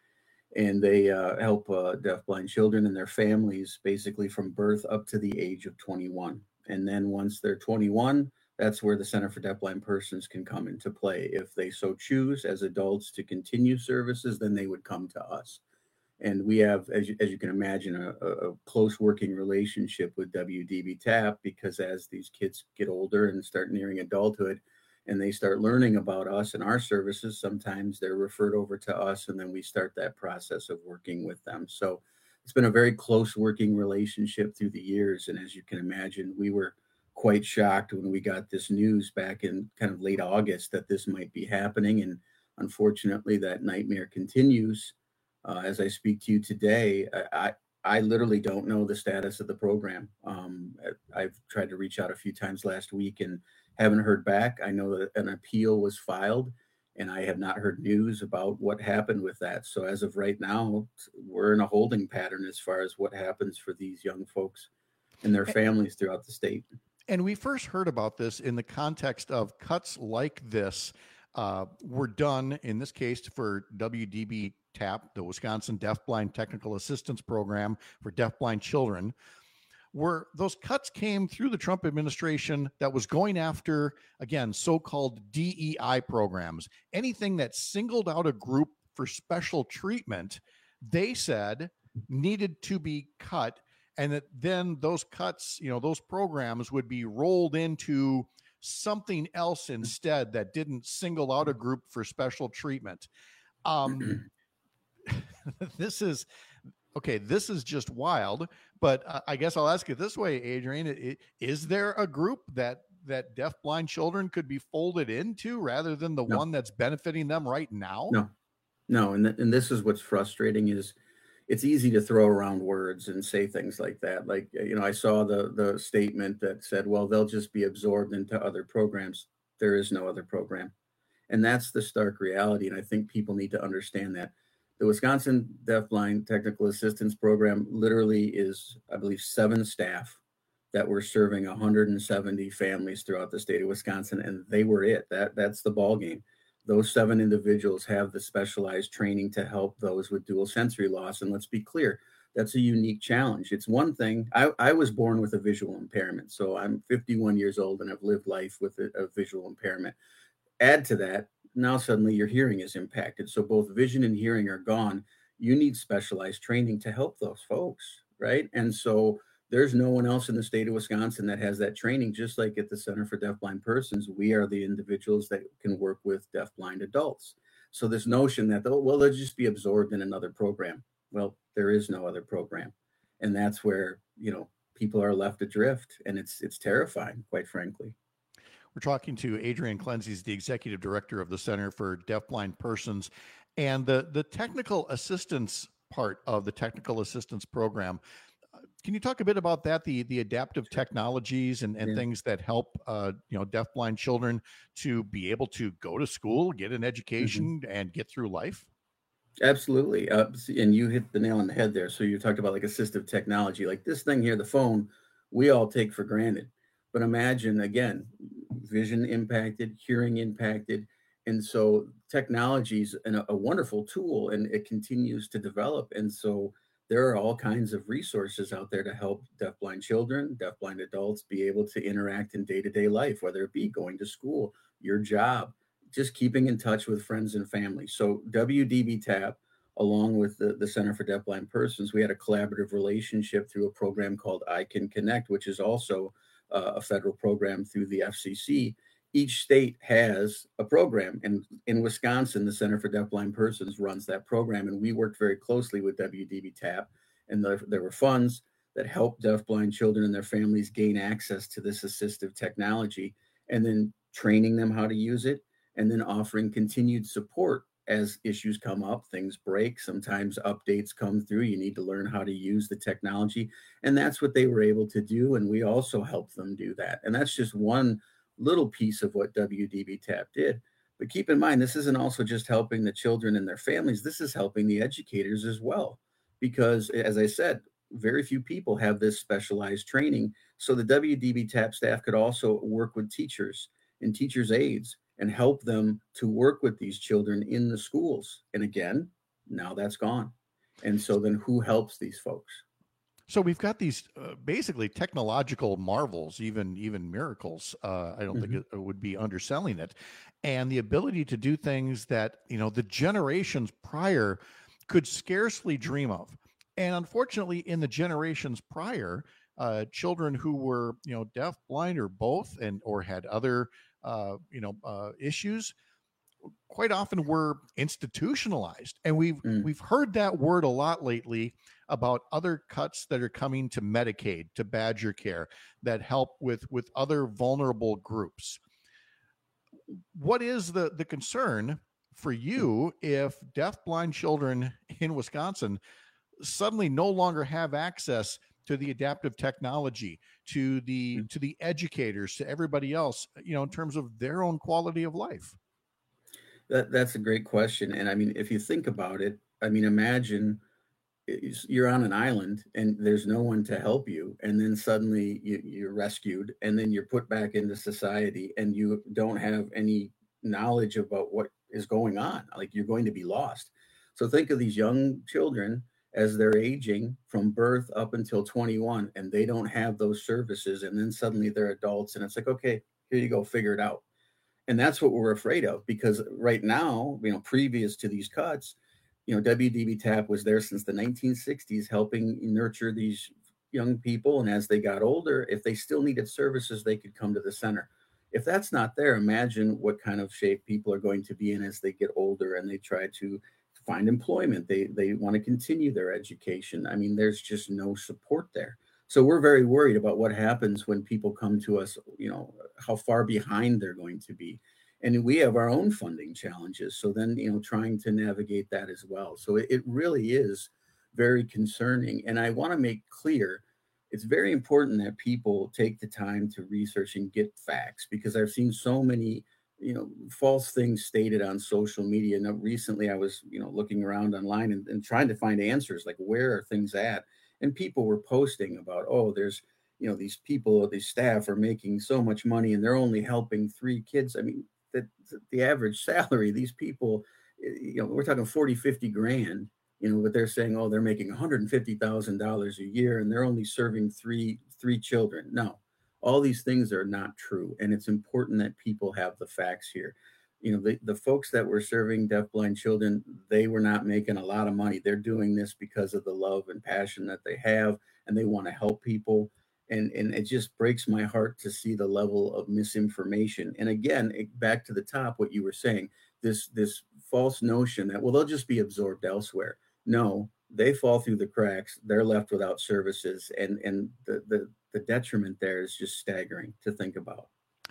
And they uh, help uh, deafblind children and their families basically from birth up to the age of twenty-one. And then once they're twenty-one, that's where the Center for Deafblind Persons can come into play. If they so choose as adults to continue services, then they would come to us. And we have, as you, as you can imagine, a, a close working relationship with W D B TAP, because as these kids get older and start nearing adulthood and they start learning about us and our services, sometimes they're referred over to us, and then we start that process of working with them. So it's been a very close working relationship through the years. And as you can imagine, we were quite shocked when we got this news back in kind of late August that this might be happening. And unfortunately, that nightmare continues. Uh, as I speak to you today, I, I literally don't know the status of the program. Um, I've tried to reach out a few times last week and haven't heard back. I know that an appeal was filed, and I have not heard news about what happened with that. So as of right now, we're in a holding pattern as far as what happens for these young folks and their families throughout the state. And we first heard about this in the context of cuts like this uh, were done, in this case, for W D B TAP, the Wisconsin Deafblind Technical Assistance Program for deafblind children, where those cuts came through the Trump administration that was going after, again, so-called D E I programs. Anything that singled out a group for special treatment, they said needed to be cut, and that then those cuts, you know, those programs would be rolled into something else instead that didn't single out a group for special treatment. Um, this is, okay, this is just wild, but uh, I guess I'll ask it this way, Adrian. It, it, is there a group that that deafblind children could be folded into rather than the No. one that's benefiting them right now? No, no. And, th- and this is what's frustrating is it's easy to throw around words and say things like that. Like, you know, I saw the the statement that said, well, they'll just be absorbed into other programs. There is no other program. And that's the stark reality. And I think people need to understand that. The Wisconsin Deafblind Technical Assistance Program literally is, I believe, seven staff that were serving one hundred seventy families throughout the state of Wisconsin, and they were it. That that's the ball game. Those seven individuals have the specialized training to help those with dual sensory loss. And let's be clear, that's a unique challenge. It's one thing. I, I was born with a visual impairment, so I'm fifty-one years old and I've lived life with a, a visual impairment. Add to that, now suddenly your hearing is impacted. So both vision and hearing are gone. You need specialized training to help those folks, right? And so there's no one else in the state of Wisconsin that has that training. Just like at the Center for Deafblind Persons, we are the individuals that can work with deafblind adults. So this notion that, oh, well, they'll just be absorbed in another program. Well, there is no other program. And that's where, you know, people are left adrift, and it's it's terrifying, quite frankly. We're talking to Adrian Klenze, the executive director of the Center for Deafblind Persons, and the, the technical assistance part of the technical assistance program. Can you talk a bit about that, the the adaptive technologies and, and yeah. things that help uh, you know, deafblind children to be able to go to school, get an education, mm-hmm. and get through life? Absolutely. Uh, and you hit the nail on the head there. So you talked about like assistive technology, like this thing here, the phone, we all take for granted. But imagine, again, vision impacted, hearing impacted. And so technology is a, a wonderful tool, and it continues to develop. And so there are all kinds of resources out there to help deafblind children, deafblind adults be able to interact in day-to-day life, whether it be going to school, your job, just keeping in touch with friends and family. So W D B TAP, along with the, the Center for Deafblind Persons, we had a collaborative relationship through a program called I Can Connect, which is also uh, a federal program through the F C C. Each state has a program, and in Wisconsin, the Center for Deafblind Persons runs that program, and we worked very closely with W D B TAP, and there, there were funds that helped deafblind children and their families gain access to this assistive technology, and then training them how to use it, and then offering continued support as issues come up, things break, sometimes updates come through, you need to learn how to use the technology, and that's what they were able to do, and we also helped them do that. And that's just one little piece of what W D B TAP did. But keep in mind, this isn't also just helping the children and their families, this is helping the educators as well. Because as I said, very few people have this specialized training. So the W D B TAP staff could also work with teachers and teachers' aides and help them to work with these children in the schools. And again, now that's gone. And so then who helps these folks? So we've got these uh, basically technological marvels, even even miracles. Uh, I don't mm-hmm. think it would be underselling it, and the ability to do things that, you know, the generations prior could scarcely dream of. And unfortunately, in the generations prior, uh, children who were, you know, deaf, blind, or both, and or had other uh, you know uh, issues, quite often were institutionalized. And we've mm. we've heard that word a lot lately about other cuts that are coming to Medicaid, to Badger Care, that help with with other vulnerable groups. What is the the concern for you if deafblind children in Wisconsin suddenly no longer have access to the adaptive technology, to the mm. to the educators, to everybody else, you know, in terms of their own quality of life? That, that's a great question. And I mean, if you think about it, I mean, imagine you're on an island and there's no one to help you, and then suddenly you, you're rescued, and then you're put back into society, and you don't have any knowledge about what is going on. Like, you're going to be lost. So think of these young children as they're aging from birth up until twenty-one, and they don't have those services, and then suddenly they're adults, and it's like, okay, here you go, figure it out. And that's what we're afraid of, because right now, you know, previous to these cuts, you know, W D B TAP was there since the nineteen sixties, helping nurture these young people. And as they got older, if they still needed services, they could come to the center. If that's not there, imagine what kind of shape people are going to be in as they get older and they try to find employment. They they want to continue their education. I mean, there's just no support there. So we're very worried about what happens when people come to us, you know, how far behind they're going to be. And we have our own funding challenges. So then, you know, trying to navigate that as well. So it, it really is very concerning. And I want to make clear, it's very important that people take the time to research and get facts, because I've seen so many, you know, false things stated on social media. Now, recently I was, you know, looking around online and, and trying to find answers, like, where are things at? And people were posting about, oh, there's, you know, these people, these staff are making so much money and they're only helping three kids. I mean, the, the average salary, these people, you know, we're talking forty, fifty grand, you know, but they're saying, oh, they're making one hundred fifty thousand dollars a year and they're only serving three, three children. No, all these things are not true. And it's important that people have the facts here. You know, the, the folks that were serving deafblind children, they were not making a lot of money. They're doing this because of the love and passion that they have, and they want to help people. And, and it just breaks my heart to see the level of misinformation. And again, it, back to the top, what you were saying, this, this false notion that, well, they'll just be absorbed elsewhere. No, they fall through the cracks. They're left without services. And, and the, the, the detriment there is just staggering to think about.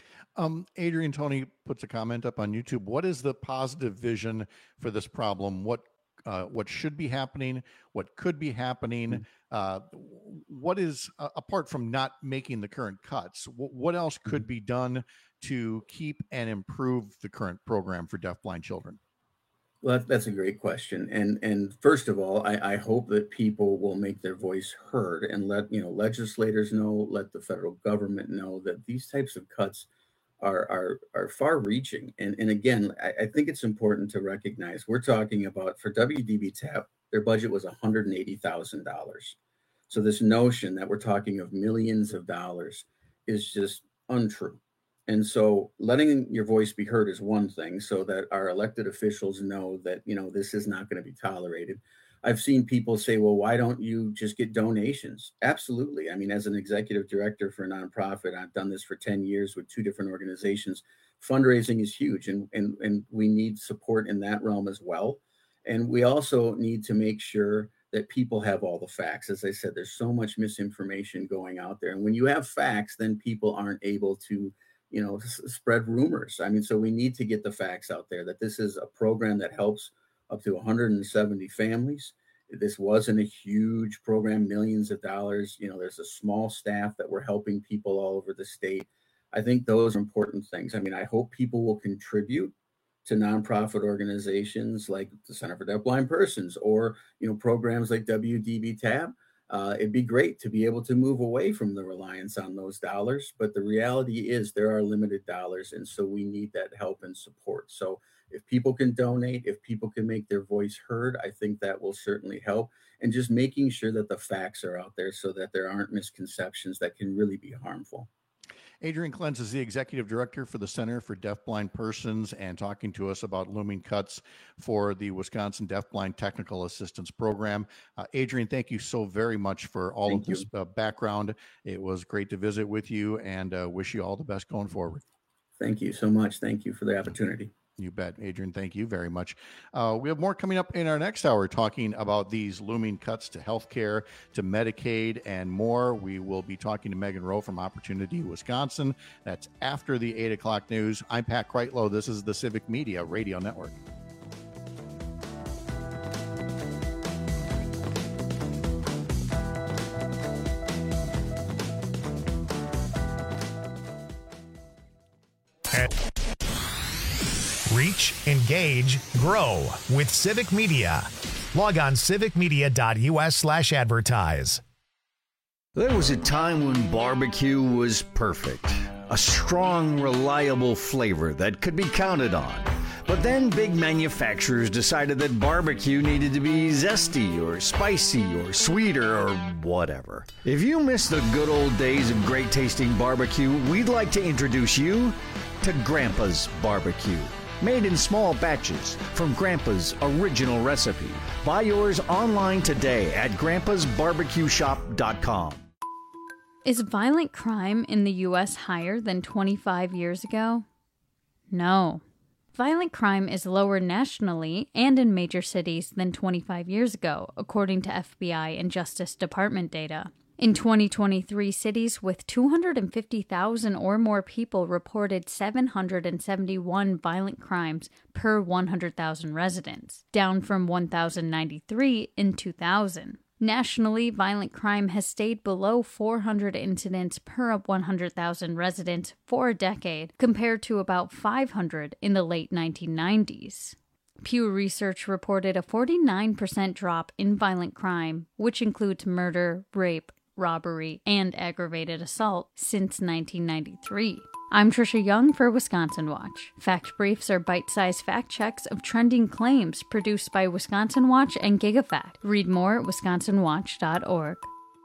Um, Adrian Tony puts a comment up on YouTube. What is the positive vision for this problem? What uh, what should be happening? What could be happening? Uh, what is, uh, apart from not making the current cuts, w- what else could be done to keep and improve the current program for deafblind children? Well, that's a great question. And and first of all, I, I hope that people will make their voice heard and let, you know, legislators know, let the federal government know that these types of cuts are are are far reaching. And, and again, I, I think it's important to recognize we're talking about, for W D B TAP, their budget was one hundred eighty thousand dollars. So this notion that we're talking of millions of dollars is just untrue. And so letting your voice be heard is one thing, so that our elected officials know that, you know, this is not going to be tolerated. I've seen people say, well, why don't you just get donations? Absolutely. I mean, as an executive director for a nonprofit, I've done this for ten years with two different organizations. Fundraising is huge, and, and, and we need support in that realm as well. And we also need to make sure that people have all the facts. As I said, there's so much misinformation going out there. And when you have facts, then people aren't able to, you know, s- spread rumors. I mean, so we need to get the facts out there that this is a program that helps up to one hundred seventy families. This wasn't a huge program, millions of dollars. You know, there's a small staff that we're helping people all over the state. I think those are important things. I mean, I hope people will contribute to nonprofit organizations like the Center for Deafblind Persons, or, you know, programs like W D B TAP. Uh, it'd be great to be able to move away from the reliance on those dollars. But the reality is there are limited dollars. And so we need that help and support. So if people can donate, if people can make their voice heard, I think that will certainly help. And just making sure that the facts are out there so that there aren't misconceptions that can really be harmful. Adrian Klenz is the executive director for the Center for Deafblind Persons, and talking to us about looming cuts for the Wisconsin Deafblind Technical Assistance Program. Uh, Adrian, thank you so very much for all thank of this uh, background. It was great to visit with you, and uh, wish you all the best going forward. Thank you so much. Thank you for the opportunity. You bet, Adrian. Thank you very much. Uh, we have more coming up in our next hour, talking about these looming cuts to healthcare, to Medicaid, and more. We will be talking to Megan Rowe from Opportunity Wisconsin. That's after the eight o'clock news. I'm Pat Kreitlow. This is the Civic Media Radio Network. Reach, engage, grow with Civic Media. Log on civicmedia.us slash advertise. There was a time when barbecue was perfect. A strong, reliable flavor that could be counted on. But then big manufacturers decided that barbecue needed to be zesty or spicy or sweeter or whatever. If you miss the good old days of great tasting barbecue, we'd like to introduce you to Grandpa's Barbecue. Made in small batches from Grandpa's original recipe. Buy yours online today at grandpas barbecue shop dot com. Is violent crime in the U S higher than twenty-five years ago? No. Violent crime is lower nationally and in major cities than twenty-five years ago, according to F B I and Justice Department data. In twenty twenty-three, cities with two hundred fifty thousand or more people reported seven hundred seventy-one violent crimes per one hundred thousand residents, down from one thousand ninety-three in two thousand. Nationally, violent crime has stayed below four hundred incidents per one hundred thousand residents for a decade, compared to about five hundred in the late nineteen nineties. Pew Research reported a forty-nine percent drop in violent crime, which includes murder, rape, robbery, and aggravated assault, since nineteen ninety-three. I'm Trisha Young for Wisconsin Watch. Fact Briefs are bite-sized fact checks of trending claims produced by Wisconsin Watch and GigaFact. Read more at wisconsin watch dot org.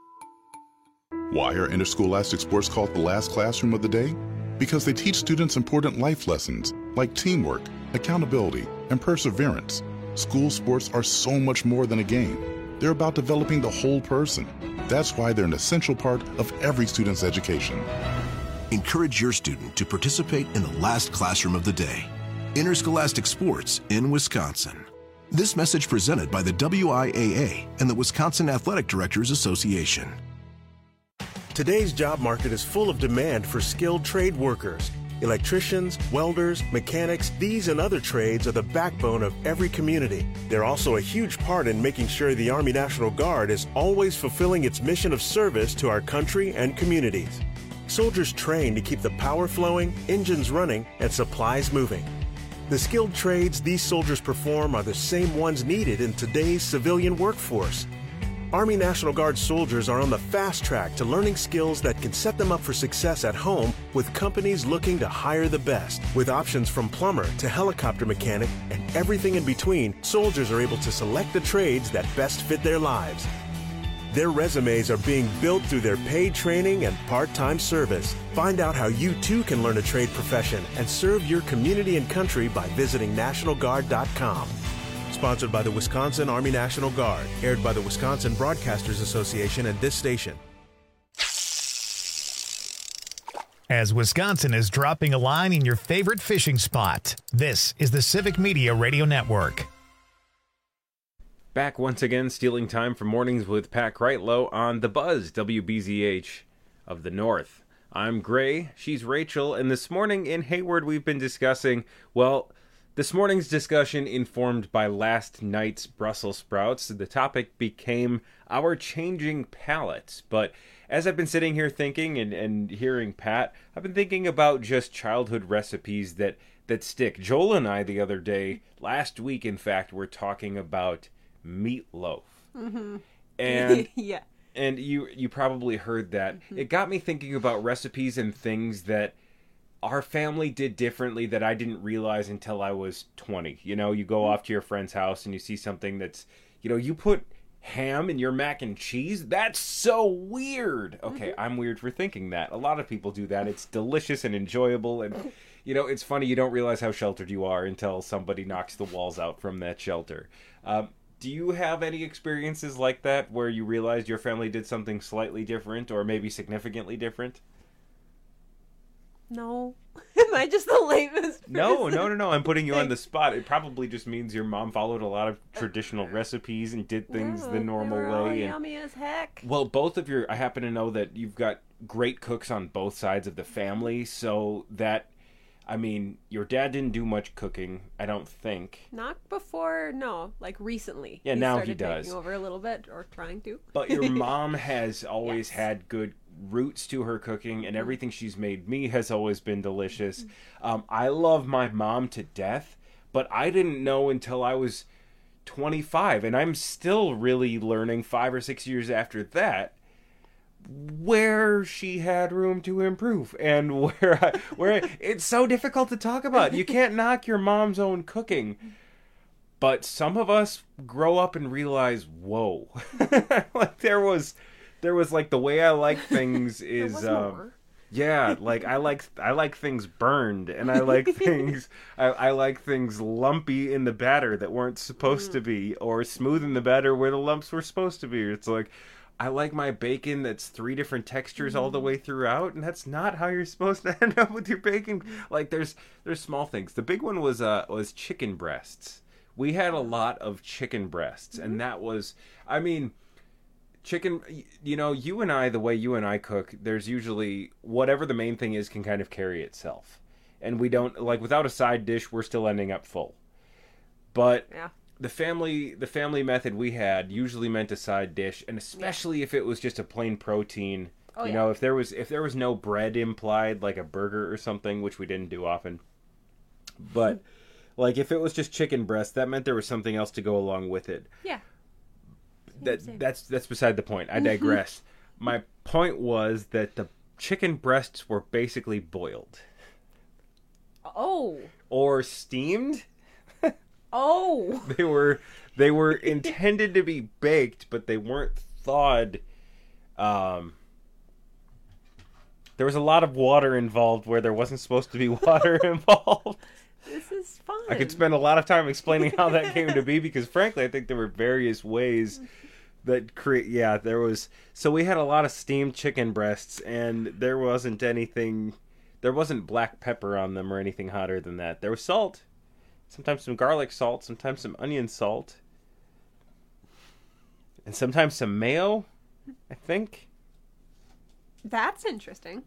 Why are interscholastic sports called the last classroom of the day? Because they teach students important life lessons like teamwork, accountability, and perseverance. School sports are so much more than a game. They're about developing the whole person. That's why they're an essential part of every student's education. Encourage your student to participate in the last classroom of the day. Interscholastic sports in Wisconsin. This message presented by the W I A A and the Wisconsin Athletic Directors Association. Today's job market is full of demand for skilled trade workers. Electricians, welders, mechanics, these and other trades are the backbone of every community. They're also a huge part in making sure the Army National Guard is always fulfilling its mission of service to our country and communities. Soldiers train to keep the power flowing, engines running, and supplies moving. The skilled trades these soldiers perform are the same ones needed in today's civilian workforce. Army National Guard soldiers are on the fast track to learning skills that can set them up for success at home with companies looking to hire the best. With options from plumber to helicopter mechanic and everything in between, soldiers are able to select the trades that best fit their lives. Their resumes are being built through their paid training and part-time service. Find out how you too can learn a trade profession and serve your community and country by visiting national guard dot com. Sponsored by the Wisconsin Army National Guard. Aired by the Wisconsin Broadcasters Association and this station. As Wisconsin is dropping a line in your favorite fishing spot, this is the Civic Media Radio Network. Back once again, stealing time from Mornings with Pat Kreitlow on The Buzz, W B Z H of the North. I'm Gray, she's Rachel, and this morning in Hayward we've been discussing, well, this morning's discussion informed by last night's Brussels sprouts. The topic became our changing palates, but as I've been sitting here thinking and, and hearing Pat, I've been thinking about just childhood recipes that, that stick. Joel and I the other day, last week in fact, were talking about meatloaf. Mm-hmm. And yeah. And you you probably heard that. Mm-hmm. It got me thinking about recipes and things that our family did differently that I didn't realize until I was twenty. You know, you go mm-hmm. off to your friend's house and you see something that's, you know, you put ham in your mac and cheese? That's so weird. Okay, mm-hmm. I'm weird for thinking that. A lot of people do that. It's delicious and enjoyable, and you know, it's funny, you don't realize how sheltered you are until somebody knocks the walls out from that shelter. Um, Do you have any experiences like that where you realized your family did something slightly different or maybe significantly different? No. Am I just the lamest person? No, no, no, no. I'm putting you on the spot. It probably just means your mom followed a lot of traditional recipes and did things no, the normal they were way. all and, yummy as heck. Well, both of your, I happen to know that you've got great cooks on both sides of the family, so that, I mean, your dad didn't do much cooking, I don't think. Not before, no, like recently. Yeah, he now started he does. taking over a little bit, or trying to. But your mom has always Yes. had good roots to her cooking, and everything she's made me has always been delicious. Um, I love my mom to death, but I didn't know until I was twenty-five, and I'm still really learning five or six years after that where she had room to improve and where I, where it's so difficult to talk about. You can't knock your mom's own cooking, but some of us grow up and realize, whoa, like there was there was like the way I like things is um, yeah, like I like I like things burned, and I like things I, I like things lumpy in the batter that weren't supposed mm. to be, or smooth in the batter where the lumps were supposed to be. It's like, I like my bacon that's three different textures mm. all the way throughout, and that's not how you're supposed to end up with your bacon. Like there's there's small things. The big one was uh was chicken breasts. We had a lot of chicken breasts, mm-hmm. and that was, I mean, chicken, you know, you and I, the way you and I cook, there's usually whatever the main thing is can kind of carry itself. And we don't, like, without a side dish, we're still ending up full. But yeah. the family the family method we had usually meant a side dish, and especially yeah. if it was just a plain protein. Oh, you yeah. know, if there was if there was no bread implied, like a burger or something, which we didn't do often. But, like, if it was just chicken breast, that meant there was something else to go along with it. Yeah. That that's that's beside the point. I digress. My point was that the chicken breasts were basically boiled. Oh. Or steamed. Oh. They were they were intended to be baked, but they weren't thawed. Um, there was a lot of water involved where there wasn't supposed to be water involved. This is fun. I could spend a lot of time explaining how that came to be, because frankly, I think there were various ways that create. Yeah, there was. So we had a lot of steamed chicken breasts, and there wasn't anything. There wasn't black pepper on them or anything hotter than that. There was salt. Sometimes some garlic salt, sometimes some onion salt, and sometimes some mayo, I think. That's interesting.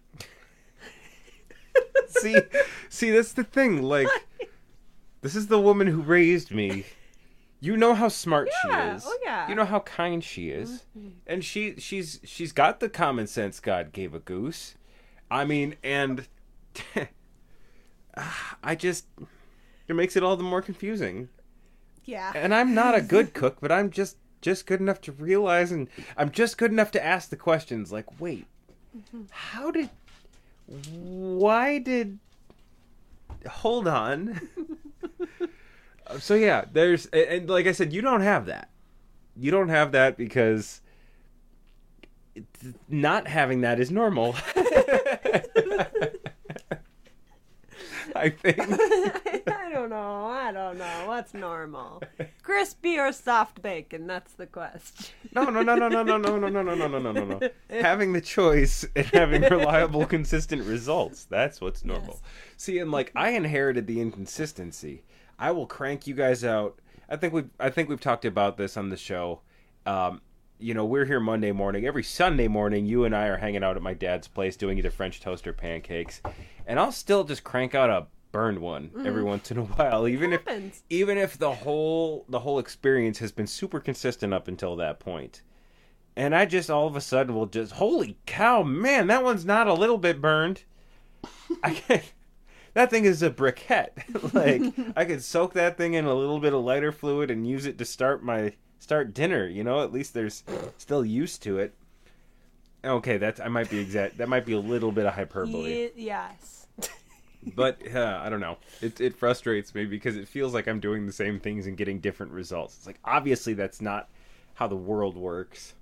see, see, that's the thing. Like, this is the woman who raised me. You know how smart yeah. she is. Oh yeah. You know how kind she is, mm-hmm. and she she's she's got the common sense God gave a goose. I mean, and I just. It makes it all the more confusing. Yeah. And I'm not a good cook, but I'm just just good enough to realize, and I'm just good enough to ask the questions like, wait, mm-hmm. how did, why did, hold on. So yeah, there's, and like I said, you don't have that. You don't have that because not having that is normal. I think. I don't know. I don't know. What's normal? Crispy or soft bacon? That's the question. No, no, no, no, no, no, no, no, no, no, no, no, no, no. Having the choice and having reliable, consistent results. That's what's normal. Yes. See, and like I inherited the inconsistency. I will crank you guys out. I think we've I think we've talked about this on the show. Um, you know, we're here Monday morning. Every Sunday morning, you and I are hanging out at my dad's place doing either French toast or pancakes. And I'll still just crank out a burned one mm. every once in a while, even if even if the whole the whole experience has been super consistent up until that point. And I just all of a sudden will just, holy cow, man, that one's not a little bit burned. I can't, that thing is a briquette. Like I could soak that thing in a little bit of lighter fluid and use it to start my start dinner. You know, at least there's still use to it. Okay, that's I might be exact. That might be a little bit of hyperbole. Y- yes. But uh, I don't know. It it frustrates me because it feels like I'm doing the same things and getting different results. It's like obviously that's not how the world works.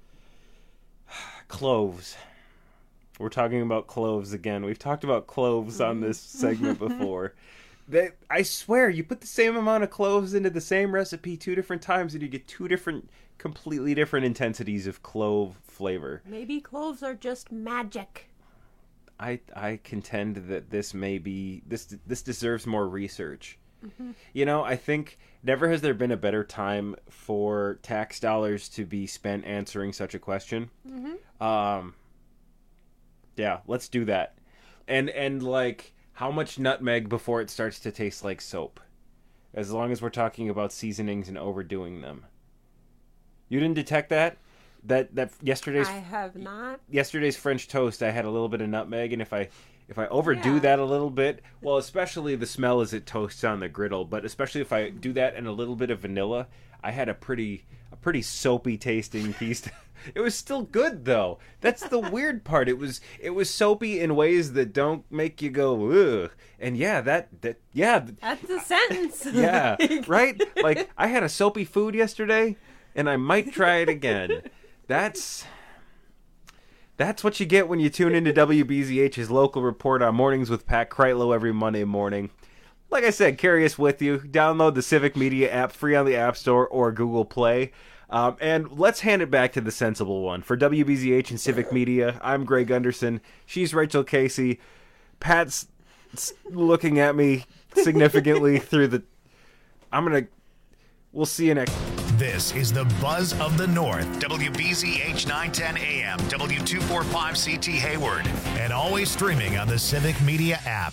Cloves. We're talking about cloves again. We've talked about cloves on this segment before. They, I swear, you put the same amount of cloves into the same recipe two different times and you get two different, completely different intensities of clove flavor. Maybe cloves are just magic. I I contend that this may be this this deserves more research. Mm-hmm. You know, I think never has there been a better time for tax dollars to be spent answering such a question. Mm-hmm. Um, yeah, let's do that. And and like how much nutmeg before it starts to taste like soap? As long as we're talking about seasonings and overdoing them. You didn't detect that? That that yesterday's I have not. Yesterday's French toast, I had a little bit of nutmeg, and if I if I overdo Yeah. that a little bit, well, especially the smell as it toasts on the griddle, but especially if I do that and a little bit of vanilla, I had a pretty a pretty soapy tasting piece. It was still good though. That's the weird part. It was it was soapy in ways that don't make you go ugh. And yeah, that that yeah. That's the sentence. Yeah, right? Like I had a soapy food yesterday and I might try it again. That's That's what you get when you tune into W B Z H's local report on Mornings with Pat Kreitlow every Monday morning. Like I said, carry us with you. Download the Civic Media app free on the App Store or Google Play. Um, and let's hand it back to the sensible one. For W B Z H and Civic Media, I'm Greg Gunderson. She's Rachel Casey. Pat's looking at me significantly through the... I'm going to... We'll see you next... This is the Buzz of the North, W B Z H nine ten A M, W two forty-five C T Hayward, and always streaming on the Civic Media app.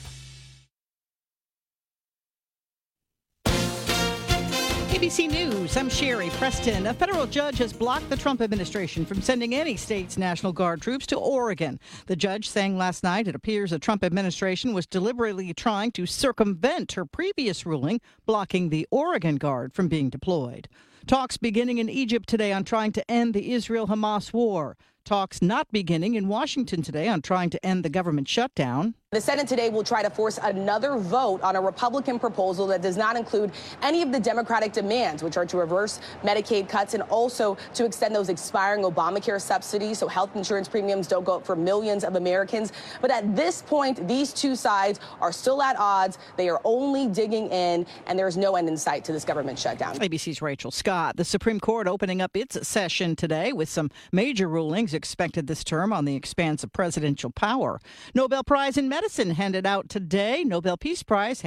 A B C News, I'm Sherry Preston. A federal judge has blocked the Trump administration from sending any state's National Guard troops to Oregon. The judge saying last night it appears the Trump administration was deliberately trying to circumvent her previous ruling, blocking the Oregon Guard from being deployed. Talks beginning in Egypt today on trying to end the Israel-Hamas war. Talks not beginning in Washington today on trying to end the government shutdown. The Senate today will try to force another vote on a Republican proposal that does not include any of the Democratic demands, which are to reverse Medicaid cuts and also to extend those expiring Obamacare subsidies so health insurance premiums don't go up for millions of Americans. But at this point, these two sides are still at odds. They are only digging in, and there is no end in sight to this government shutdown. A B C's Rachel Scott. The Supreme Court opening up its session today with some major rulings expected this term on the expanse of presidential power. Nobel Prize in Medicine handed out today. Nobel Peace Prize